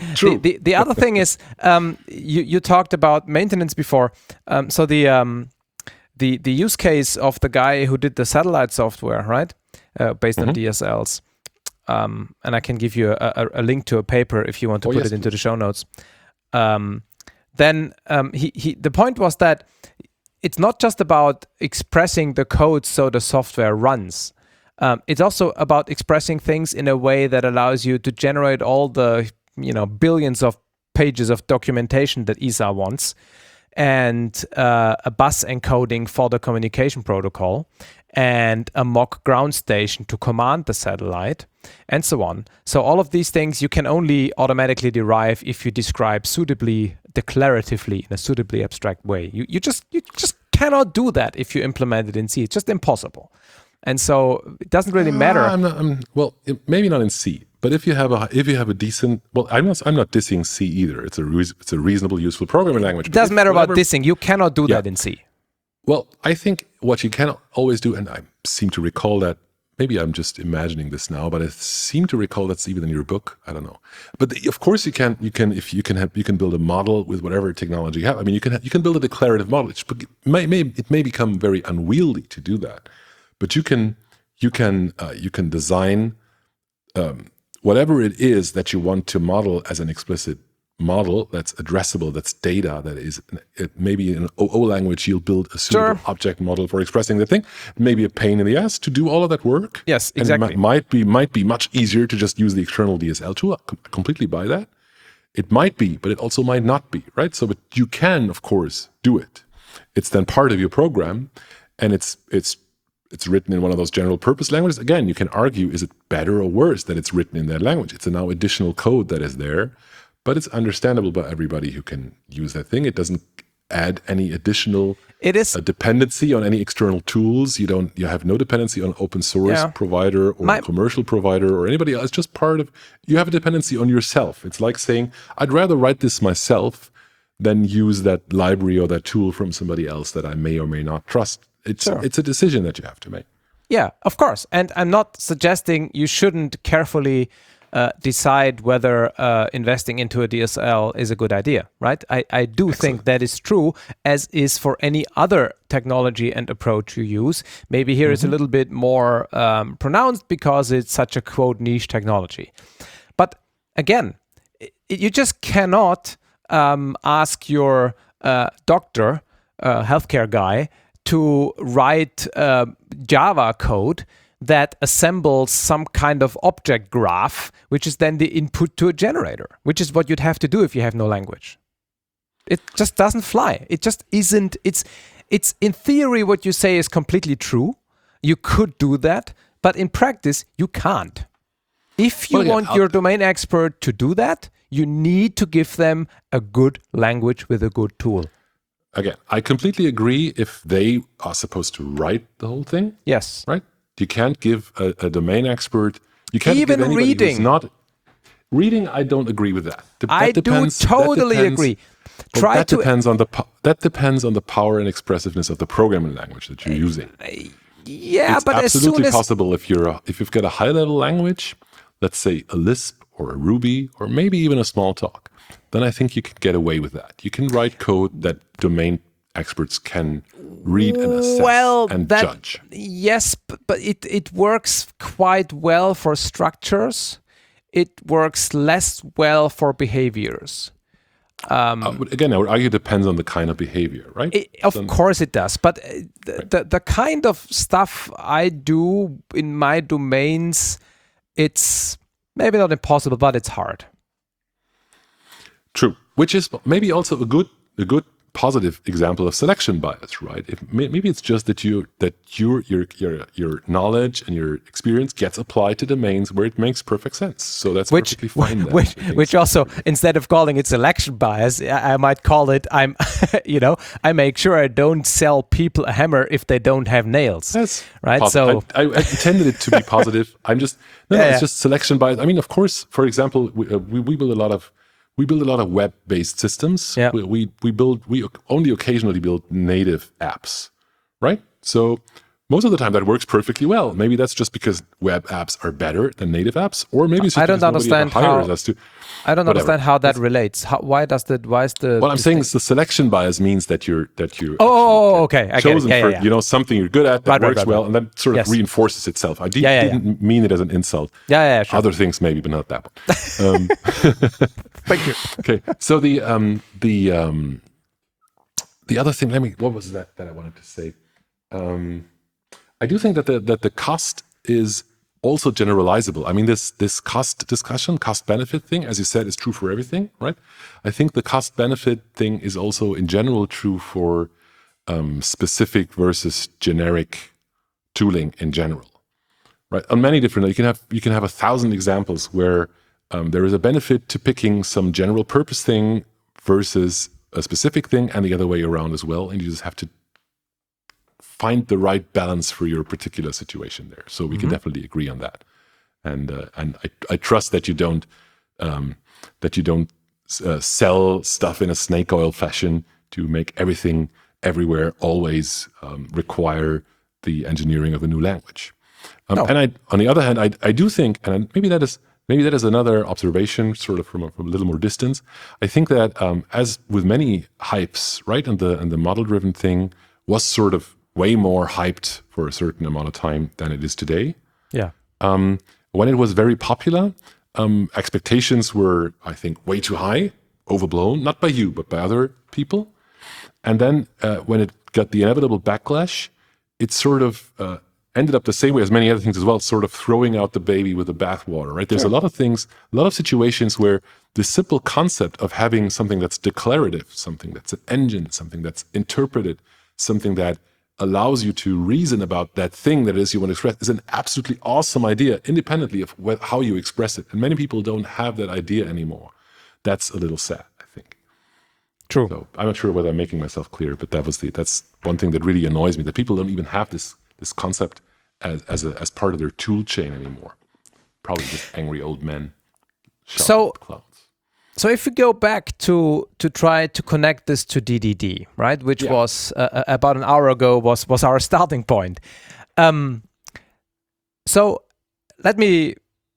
the other thing is, you talked about maintenance before. So the use case of the guy who did the satellite software, right, based on DSLs. And I can give you a link to a paper if you want to put it into the show notes. Then the point was that it's not just about expressing the code so the software runs. It's also about expressing things in a way that allows you to generate all the billions of pages of documentation that ESA wants, and a bus encoding for the communication protocol, and a mock ground station to command the satellite, and so on. So all of these things you can only automatically derive if you describe suitably, declaratively, in a suitably abstract way. You just cannot do that if you implement it in C. It's just impossible. And so it doesn't really matter. Maybe not in C, but if you have a decent, I'm not dissing C either. It's a reasonable, useful programming language. It doesn't matter about dissing. You cannot do that in C. Well, I think what you can always do, and I seem to recall that, maybe I'm just imagining this now, but I seem to recall that's even in your book. I don't know. But of course you can build a model with whatever technology you have. I mean, you can build a declarative model. It may become very unwieldy to do that, but you can design whatever it is that you want to model as an explicit model that's addressable, that's data, that is maybe in an OO language, you'll build a suitable object model for expressing the thing. Maybe a pain in the ass to do all of that work. Yes, exactly. And it might be much easier to just use the external DSL tool. I completely buy that. It might be, but it also might not be, right? So, but you can, of course, do it. It's then part of your program, and it's written in one of those general purpose languages. Again, you can argue, is it better or worse that it's written in that language? It's a now additional code that is there. But it's understandable by everybody who can use that thing. It doesn't add any additional dependency on any external tools. You have no dependency on open source provider or commercial provider or anybody else. It's just you have a dependency on yourself. It's like saying, I'd rather write this myself than use that library or that tool from somebody else that I may or may not trust. It's a decision that you have to make. Yeah, of course. And I'm not suggesting you shouldn't carefully decide whether investing into a DSL is a good idea, right? I do think that is true, as is for any other technology and approach you use. Maybe here it's a little bit more pronounced because it's such a, quote, niche technology. But again, you just cannot ask your doctor, healthcare guy, to write Java code that assembles some kind of object graph, which is then the input to a generator, which is what you'd have to do if you have no language. It just doesn't fly. It just isn't. It's in theory what you say is completely true. You could do that, but in practice you can't. If you want your domain expert to do that, you need to give them a good language with a good tool. Again, I completely agree if they are supposed to write the whole thing. Yes. Right? You can't give a domain expert. You can't even give anybody reading. Who's not reading. I don't agree with that. I do totally agree. That depends on the power and expressiveness of the programming language that you're using. Yeah, it's but as soon absolutely as possible if you've got a high level language, let's say a Lisp or a Ruby or maybe even a Smalltalk, then I think you can get away with that. You can write code that domain experts can read and assess and judge. Yes, but it works quite well for structures. It works less well for behaviors. Again, I would argue it depends on the kind of behavior, right? Of course it does. But the kind of stuff I do in my domains, it's maybe not impossible, but it's hard. True, which is maybe also a good positive example of selection bias, right? Maybe it's just that your knowledge and your experience gets applied to domains where it makes perfect sense. So that's perfectly fine. Which also, instead of calling it selection bias, I might call it I make sure I don't sell people a hammer if they don't have nails. That's right. So I intended it to be positive. It's just selection bias. I mean, of course, for example, we build a lot of web-based systems. Yeah. We only occasionally build native apps, right? So most of the time that works perfectly well. Maybe that's just because web apps are better than native apps, or maybe it's just because nobody ever hires us to. I don't understand how that relates. Why is the? Well, I'm saying is the selection bias means that you're okay. I chosen get it. for something you're good at that works well, and that sort of reinforces itself. I didn't mean it as an insult. Yeah, sure. Other things maybe, but not that one. Thank you. Okay, so the other thing. What was that I wanted to say? I do think that the cost is also generalizable. I mean, this cost discussion, cost benefit thing, as you said, is true for everything, right? I think the cost benefit thing is also in general true for specific versus generic tooling in general, right? On many different, you can have 1,000 examples where there is a benefit to picking some general purpose thing versus a specific thing, and the other way around as well. And you just have to find the right balance for your particular situation there. So we can definitely agree on that. And I trust that you don't sell stuff in a snake oil fashion to make everything everywhere always require the engineering of a new language. No. And on the other hand, I do think, and maybe that is another observation, sort of from a little more distance. I think that as with many hypes, right, and the model-driven thing was sort of way more hyped for a certain amount of time than it is today. Yeah. When it was very popular, expectations were, I think, way too high, overblown, not by you, but by other people. And then when it got the inevitable backlash, it sort of ended up the same way as many other things as well, sort of throwing out the baby with the bathwater, right? There's a lot of things, a lot of situations where the simple concept of having something that's declarative, something that's an engine, something that's interpreted, something that allows you to reason about that thing that it is you want to express is an absolutely awesome idea, independently of how you express it. And many people don't have that idea anymore. That's a little sad, I think. True. So I'm not sure whether I'm making myself clear, but that's one thing that really annoys me, that people don't even have this concept as part of their tool chain anymore. Probably just angry old men. Clowns. So if we go back to try to connect this to DDD, right, which was about an hour ago was our starting point. So let me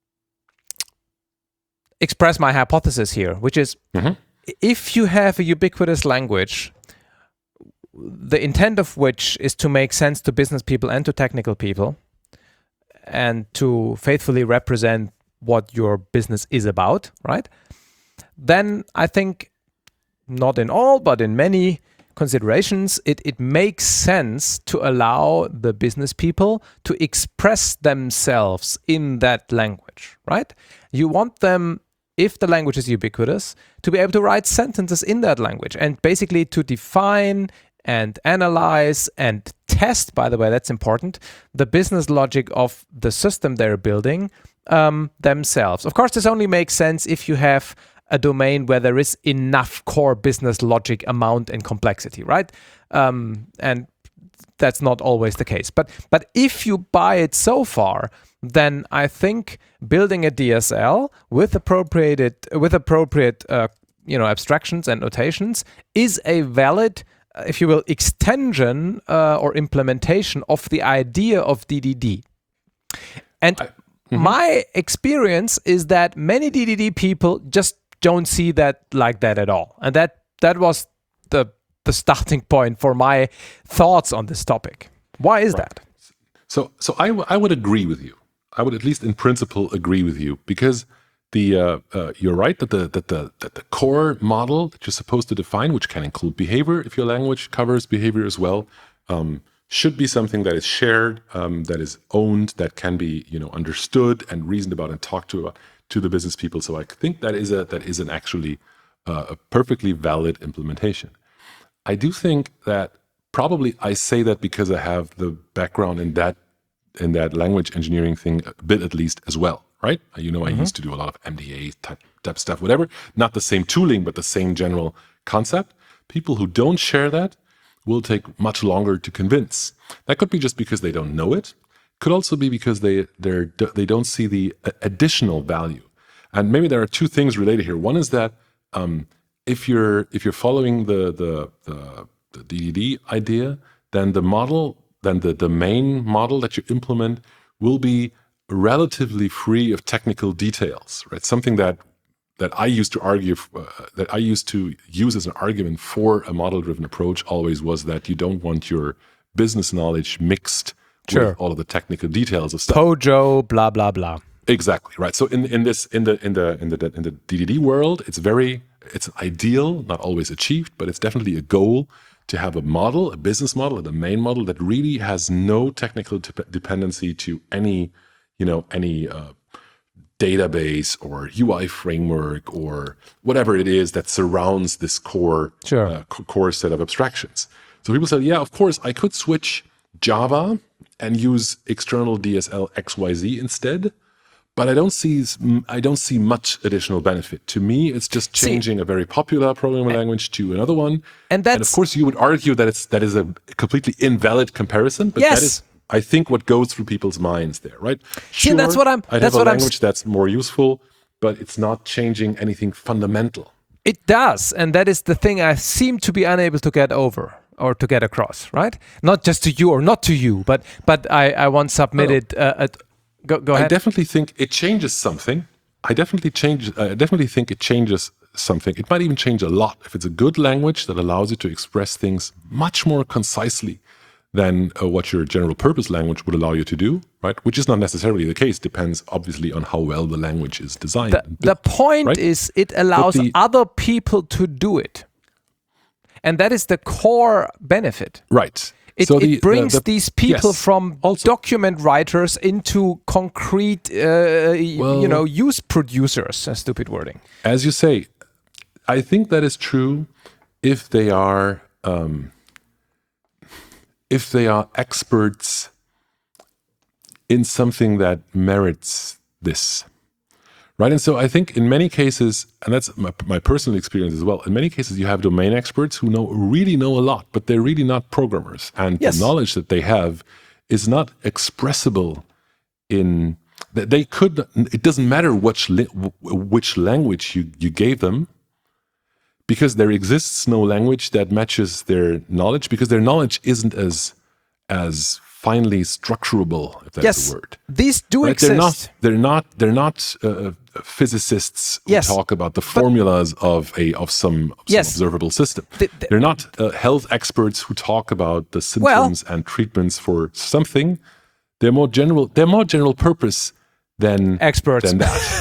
express my hypothesis here, which is if you have a ubiquitous language, the intent of which is to make sense to business people and to technical people, and to faithfully represent what your business is about, right? Then I think not in all, but in many considerations, it makes sense to allow the business people to express themselves in that language, right? You want them, if the language is ubiquitous, to be able to write sentences in that language and basically to define and analyze and test, by the way, that's important, the business logic of the system they're building themselves. Of course, this only makes sense if you have a domain where there is enough core business logic, amount, and complexity, right? And that's not always the case. But if you buy it so far, then I think building a DSL with appropriate abstractions and notations is a valid, if you will, extension or implementation of the idea of DDD. And my experience is that many DDD people just don't see that like that at all. And that was the starting point for my thoughts on this topic. Why is that? So I would agree with you. I would at least in principle agree with you, because you're right that the core model that you're supposed to define, which can include behavior, if your language covers behavior as well, should be something that is shared, that is owned, that can be understood and reasoned about and talked to the business people. So I think that is an actually a perfectly valid implementation. I do think that probably I say that because I have the background in that language engineering thing a bit at least as well, right? I used to do a lot of MDA type stuff, whatever. Not the same tooling, but the same general concept. People who don't share that will take much longer to convince. That could be just because they don't know it. Could also be because they don't see the additional value. And maybe there are two things related here. One is that if you're following the DDD idea, then the domain model that you implement will be relatively free of technical details, right? Something that I used to argue, that I used to use as an argument for a model-driven approach always was that you don't want your business knowledge mixed with all of the technical details of stuff. Pojo, blah blah blah. Exactly right. So in the DDD world, it's ideal, not always achieved, but it's definitely a goal to have a model, a business model, a domain model that really has no technical dependency to any database or UI framework or whatever it is that surrounds this core set of abstractions. So people said, yeah, of course, I could switch Java and use external DSL XYZ instead, but I don't see much additional benefit. To me, it's just changing a very popular programming language to another one. And of course, you would argue that that is a completely invalid comparison, but that is, I think, what goes through people's minds there, right? Sure, I'd have a language that's more useful, but it's not changing anything fundamental. It does, and that is the thing I seem to be unable to get over or to get across, right? Not just to you or not to you, but I once submitted. Go ahead. I definitely think it changes something. I definitely think it changes something. It might even change a lot if it's a good language that allows you to express things much more concisely than what your general purpose language would allow you to do, right? Which is not necessarily the case. Depends obviously on how well the language is designed. The point is it allows other people to do it. And that is the core benefit. Right. It brings these people from document writers into concrete, use producers. A stupid wording. As you say, I think that is true if they are experts in something that merits this. Right. And so I think in many cases, and that's my personal experience as well, in many cases you have domain experts who really know a lot, but they're really not programmers. And the knowledge that they have is not expressible in that it doesn't matter which language you gave them, because there exists no language that matches their knowledge, because their knowledge isn't as finely structurable, if that's the word. These do exist. They're not physicists who talk about the formulas of some observable system. They're not health experts who talk about the symptoms and treatments for something. They're more general purpose than experts. Than that.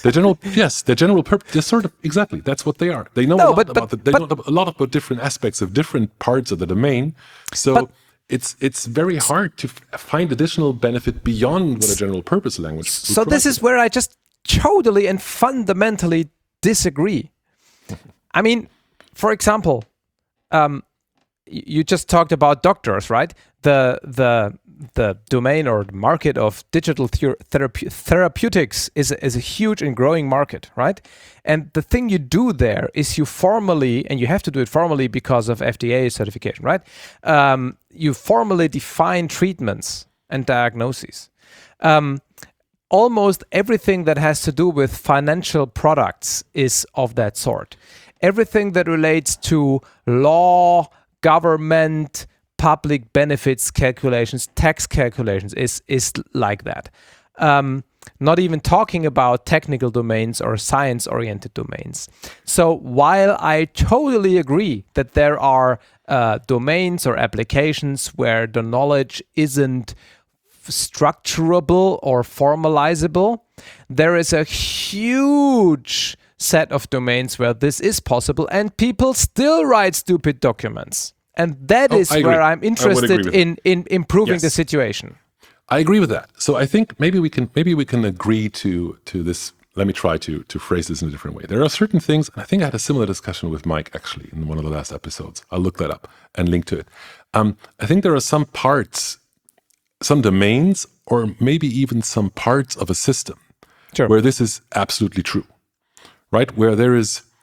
The general purpose. They're sort of exactly. That's what they are. They know know a lot about different aspects of different parts of the domain. So it's very hard to find additional benefit beyond what a general purpose language. So this is where I just totally and fundamentally disagree. I mean, for example, you just talked about doctors, right? The domain or the market of digital therapeutics is a huge and growing market, right? And the thing you do there is you formally, and you have to do it formally because of FDA certification, right? You formally define treatments and diagnoses. Almost everything that has to do with financial products is of that sort. Everything that relates to law, government, public benefits calculations, tax calculations is like that. Not even talking about technical domains or science-oriented domains. So while I totally agree that there are domains or applications where the knowledge isn't structurable or formalizable, there is a huge set of domains where this is possible, and people still write stupid documents. And that is where I'm interested in improving the situation. I agree with that. So I think maybe we can agree to this. Let me try to phrase this in a different way. There are certain things, and I think I had a similar discussion with Mike actually in one of the last episodes. I'll look that up and link to it. I think there are some parts, some domains, or maybe even some parts of a system where this is absolutely true, right? Where there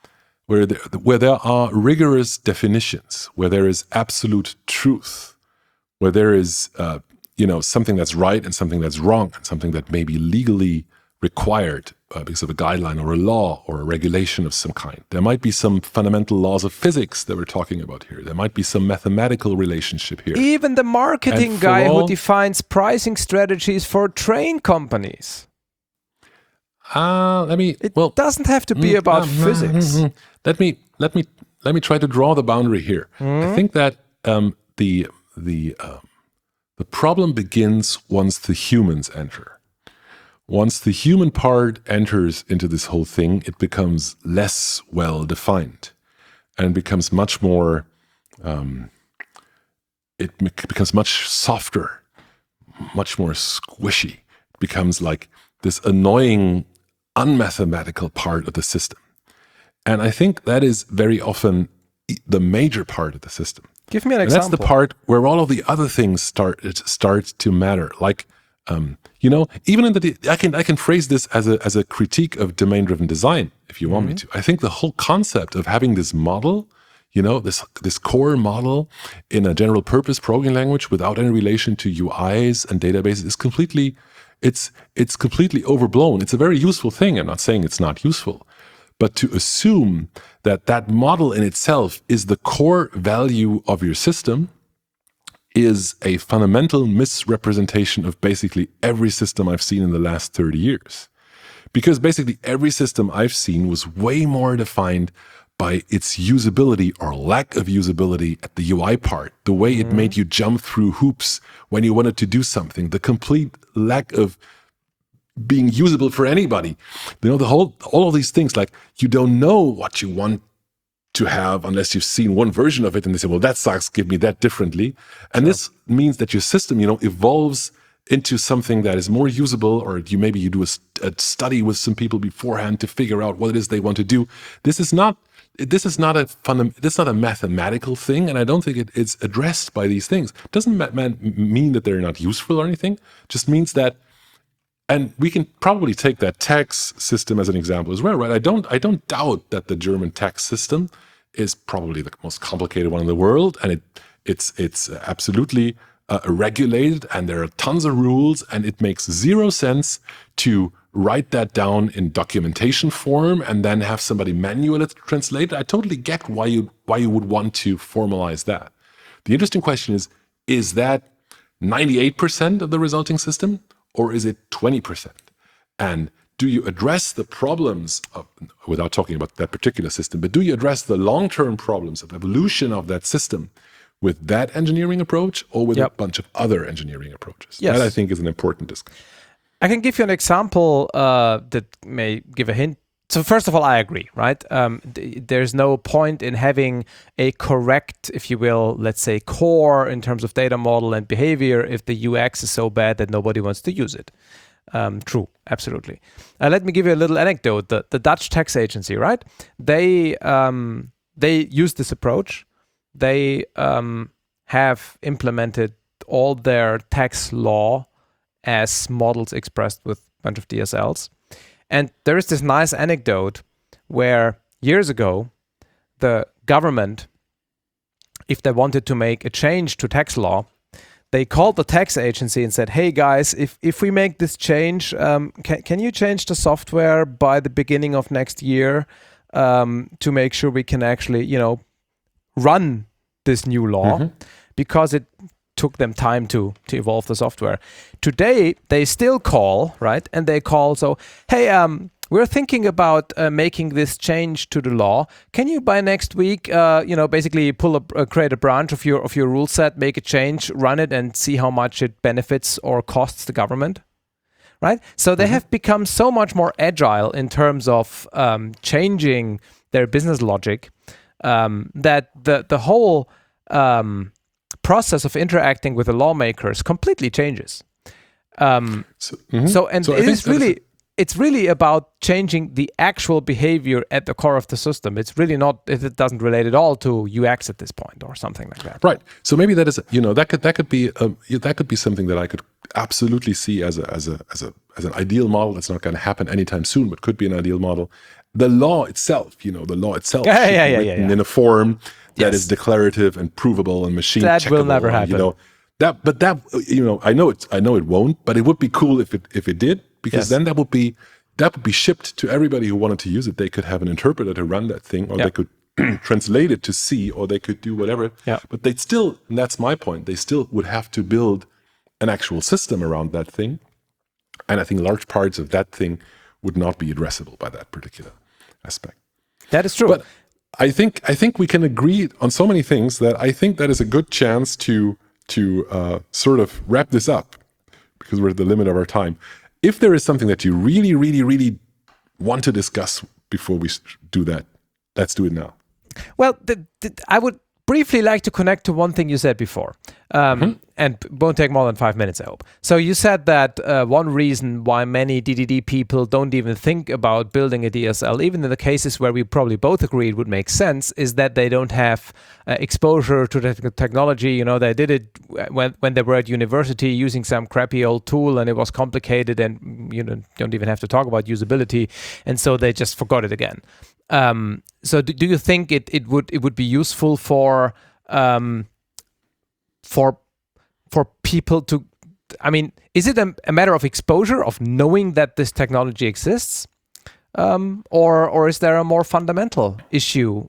are rigorous definitions, where there is absolute truth, where there is something that's right and something that's wrong, and something that may be legally required because of a guideline or a law or a regulation of some kind. There might be some fundamental laws of physics that we're talking about here. There might be some mathematical relationship here. Even the marketing guy who defines pricing strategies for train companies. It doesn't have to be about physics. Let me try to draw the boundary here. I think that the problem begins once the humans enter. Once the human part enters into this whole thing, it becomes less well defined, and becomes much more. It becomes much softer, much more squishy. It becomes like this annoying, unmathematical part of the system. And I think that is very often the major part of the system. Give me an example. That's the part where all of the other things start to matter. Like, even in I can phrase this as a critique of domain-driven design, if you want me to. I think the whole concept of having this model, this core model in a general purpose programming language without any relation to UIs and databases is completely, it's completely overblown. It's a very useful thing. I'm not saying it's not useful. But to assume that model in itself is the core value of your system is a fundamental misrepresentation of basically every system I've seen in the last 30 years. Because basically every system I've seen was way more defined by its usability or lack of usability at the UI part, the way it made you jump through hoops when you wanted to do something, the complete lack of being usable for anybody. All of these things, like you don't know what you want to have unless you've seen one version of it and they say, well, that sucks, give me that differently. And this means that your system, evolves into something that is more usable, or you do a study with some people beforehand to figure out what it is they want to do. This is not a mathematical thing, and I don't think it's addressed by these things. It doesn't mean that they're not useful or anything. It just means that. And we can probably take that tax system as an example as well, right? I don't doubt that the German tax system is probably the most complicated one in the world, and it's absolutely regulated, and there are tons of rules, and it makes zero sense to write that down in documentation form and then have somebody manually translate it. I totally get why you would want to formalize that. The interesting question is that 98% of the resulting system? Or is it 20%? And do you address the problems without talking about that particular system, but do you address the long-term problems of evolution of that system with that engineering approach or with a bunch of other engineering approaches? Yes. That, I think, is an important discussion. I can give you an example that may give a hint. So first of all, I agree, right? There's no point in having a correct, if you will, let's say core in terms of data model and behavior if the UX is so bad that nobody wants to use it. True, absolutely. Let me give you a little anecdote. The Dutch tax agency, right? They use this approach. They have implemented all their tax law as models expressed with a bunch of DSLs. And there is this nice anecdote where years ago, the government, if they wanted to make a change to tax law, they called the tax agency and said, hey guys, if we make this change, can you change the software by the beginning of next year to make sure we can actually, run this new law? Because it took them time to evolve the software. Today, they still call, right? And they call, so, hey, we're thinking about making this change to the law. Can you by next week, basically create a branch of your rule set, make a change, run it, and see how much it benefits or costs the government, right? So they have become so much more agile in terms of changing their business logic that the whole process of interacting with the lawmakers completely changes. It's really about changing the actual behavior at the core of the system. It's really not. It doesn't relate at all to UX at this point or something like that. Right. So maybe that is, that could be something that I could absolutely see as an ideal model. That's not going to happen anytime soon, but could be an ideal model. The law itself, should be written in a form that is declarative and provable and machine checkable. That will never happen. I know it won't, but it would be cool if it did, because then that would be shipped to everybody who wanted to use it. They could have an interpreter to run that thing, or they could translate it to C, or they could do whatever. Yeah. But they'd still, and that's my point, they still would have to build an actual system around that thing. And I think large parts of that thing would not be addressable by that particular aspect. That is true. But I think we can agree on so many things that I think that is a good chance to sort of wrap this up, because we're at the limit of our time. If there is something that you really, really, really want to discuss before we do that, let's do it now. Well, I would briefly like to connect to one thing you said before, and won't take more than 5 minutes, I hope. So you said that one reason why many DDD people don't even think about building a DSL, even in the cases where we probably both agree it would make sense, is that they don't have exposure to the technology. They did it when they were at university using some crappy old tool, and it was complicated, and don't even have to talk about usability, and so they just forgot it again. So do you think it would be useful for people to, is it a matter of exposure, of knowing that this technology exists, or is there a more fundamental issue,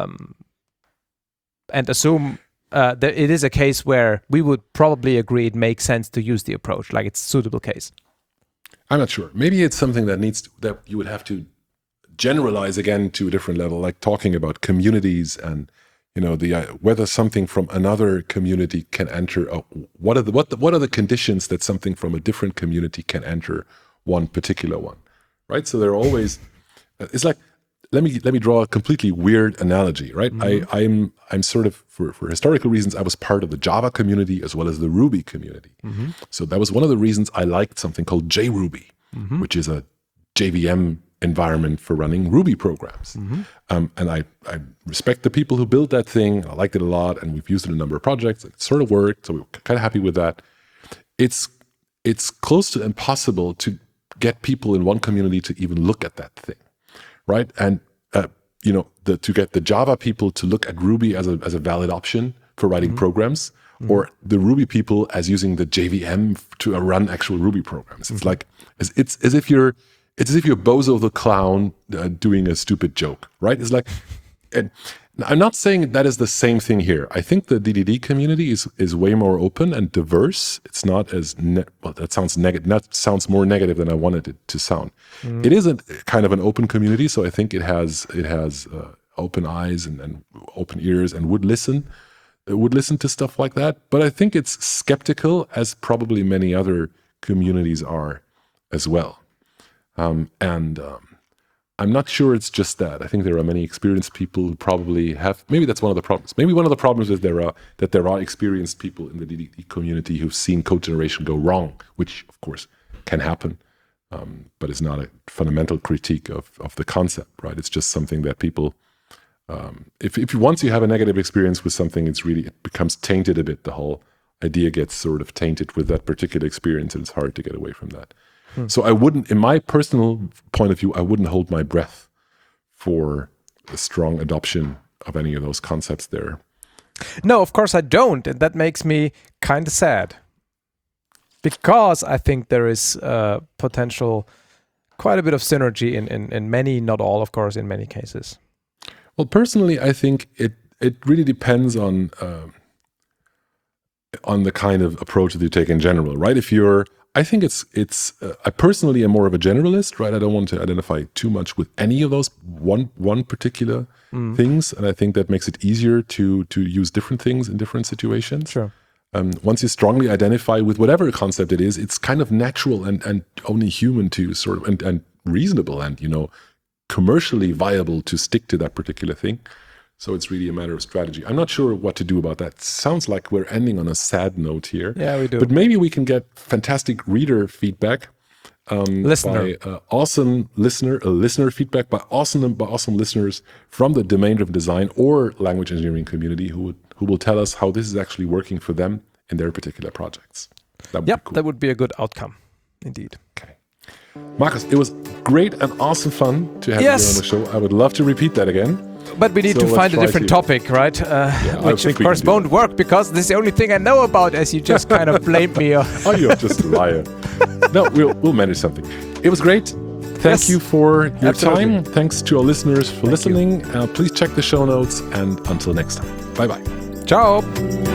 and assume that it is a case where we would probably agree it makes sense to use the approach, like it's a suitable case? I'm not sure. Maybe it's something that you would have to generalize again to a different level, like talking about communities and whether something from another community can enter. What are the conditions that something from a different community can enter one particular one, right? So they're always. It's like, let me draw a completely weird analogy, right? I'm sort of, for historical reasons, I was part of the Java community as well as the Ruby community. So that was one of the reasons I liked something called JRuby, which is a JVM environment for running Ruby programs. And I respect the people who built that thing. I liked it a lot, and we've used it in a number of projects. It sort of worked, so we're kind of happy with that. It's close to impossible to get people in one community to even look at that thing, right? And to get the Java people to look at Ruby as a valid option for writing programs, or the Ruby people as using the JVM to run actual Ruby programs. It's like it's as if you're Bozo the Clown doing a stupid joke, right? It's like, and I'm not saying that is the same thing here. I think the DDD community is way more open and diverse. It's not as that sounds negative. That sounds more negative than I wanted it to sound. It is a kind of an open community, so I think it has open eyes and open ears and would listen to stuff like that. But I think it's skeptical, as probably many other communities are, as well. I'm not sure it's just that. I think there are many experienced people who probably have. Maybe that's one of the problems. Maybe one of the problems is that there are experienced people in the DDD community who've seen code generation go wrong, which of course can happen, but it's not a fundamental critique of the concept, right? It's just something that people. If once you have a negative experience with something, it becomes tainted a bit. The whole idea gets sort of tainted with that particular experience, and it's hard to get away from that. So I wouldn't, in my personal point of view, I wouldn't hold my breath for a strong adoption of any of those concepts there. No, of course I don't. And that makes me kind of sad. Because I think there is potential, quite a bit of synergy in many, not all, of course, in many cases. Well, personally, I think it really depends on the kind of approach that you take in general, right? I think I personally am more of a generalist, right? I don't want to identify too much with any of those one particular things, and I think that makes it easier to use different things in different situations. Sure. Once you strongly identify with whatever concept it is, it's kind of natural and only human to sort of and reasonable and commercially viable to stick to that particular thing. So it's really a matter of strategy. I'm not sure what to do about that. Sounds like we're ending on a sad note here. Yeah, we do. But maybe we can get fantastic reader feedback. Listener. By awesome listener feedback by awesome listeners from the domain-driven design or language engineering community who will tell us how this is actually working for them in their particular projects. That would be cool. That would be a good outcome, indeed. Okay. Marcus, it was great and awesome fun to have you on the show. I would love to repeat that again. But we need to find a different topic, right? Which of course won't work because this is the only thing I know about, as you just kind of blamed me. Oh, you're just a liar. No, we'll manage something. It was great. Thank you for your time. Thanks to our listeners for listening. Please check the show notes, and until next time. Bye-bye. Ciao.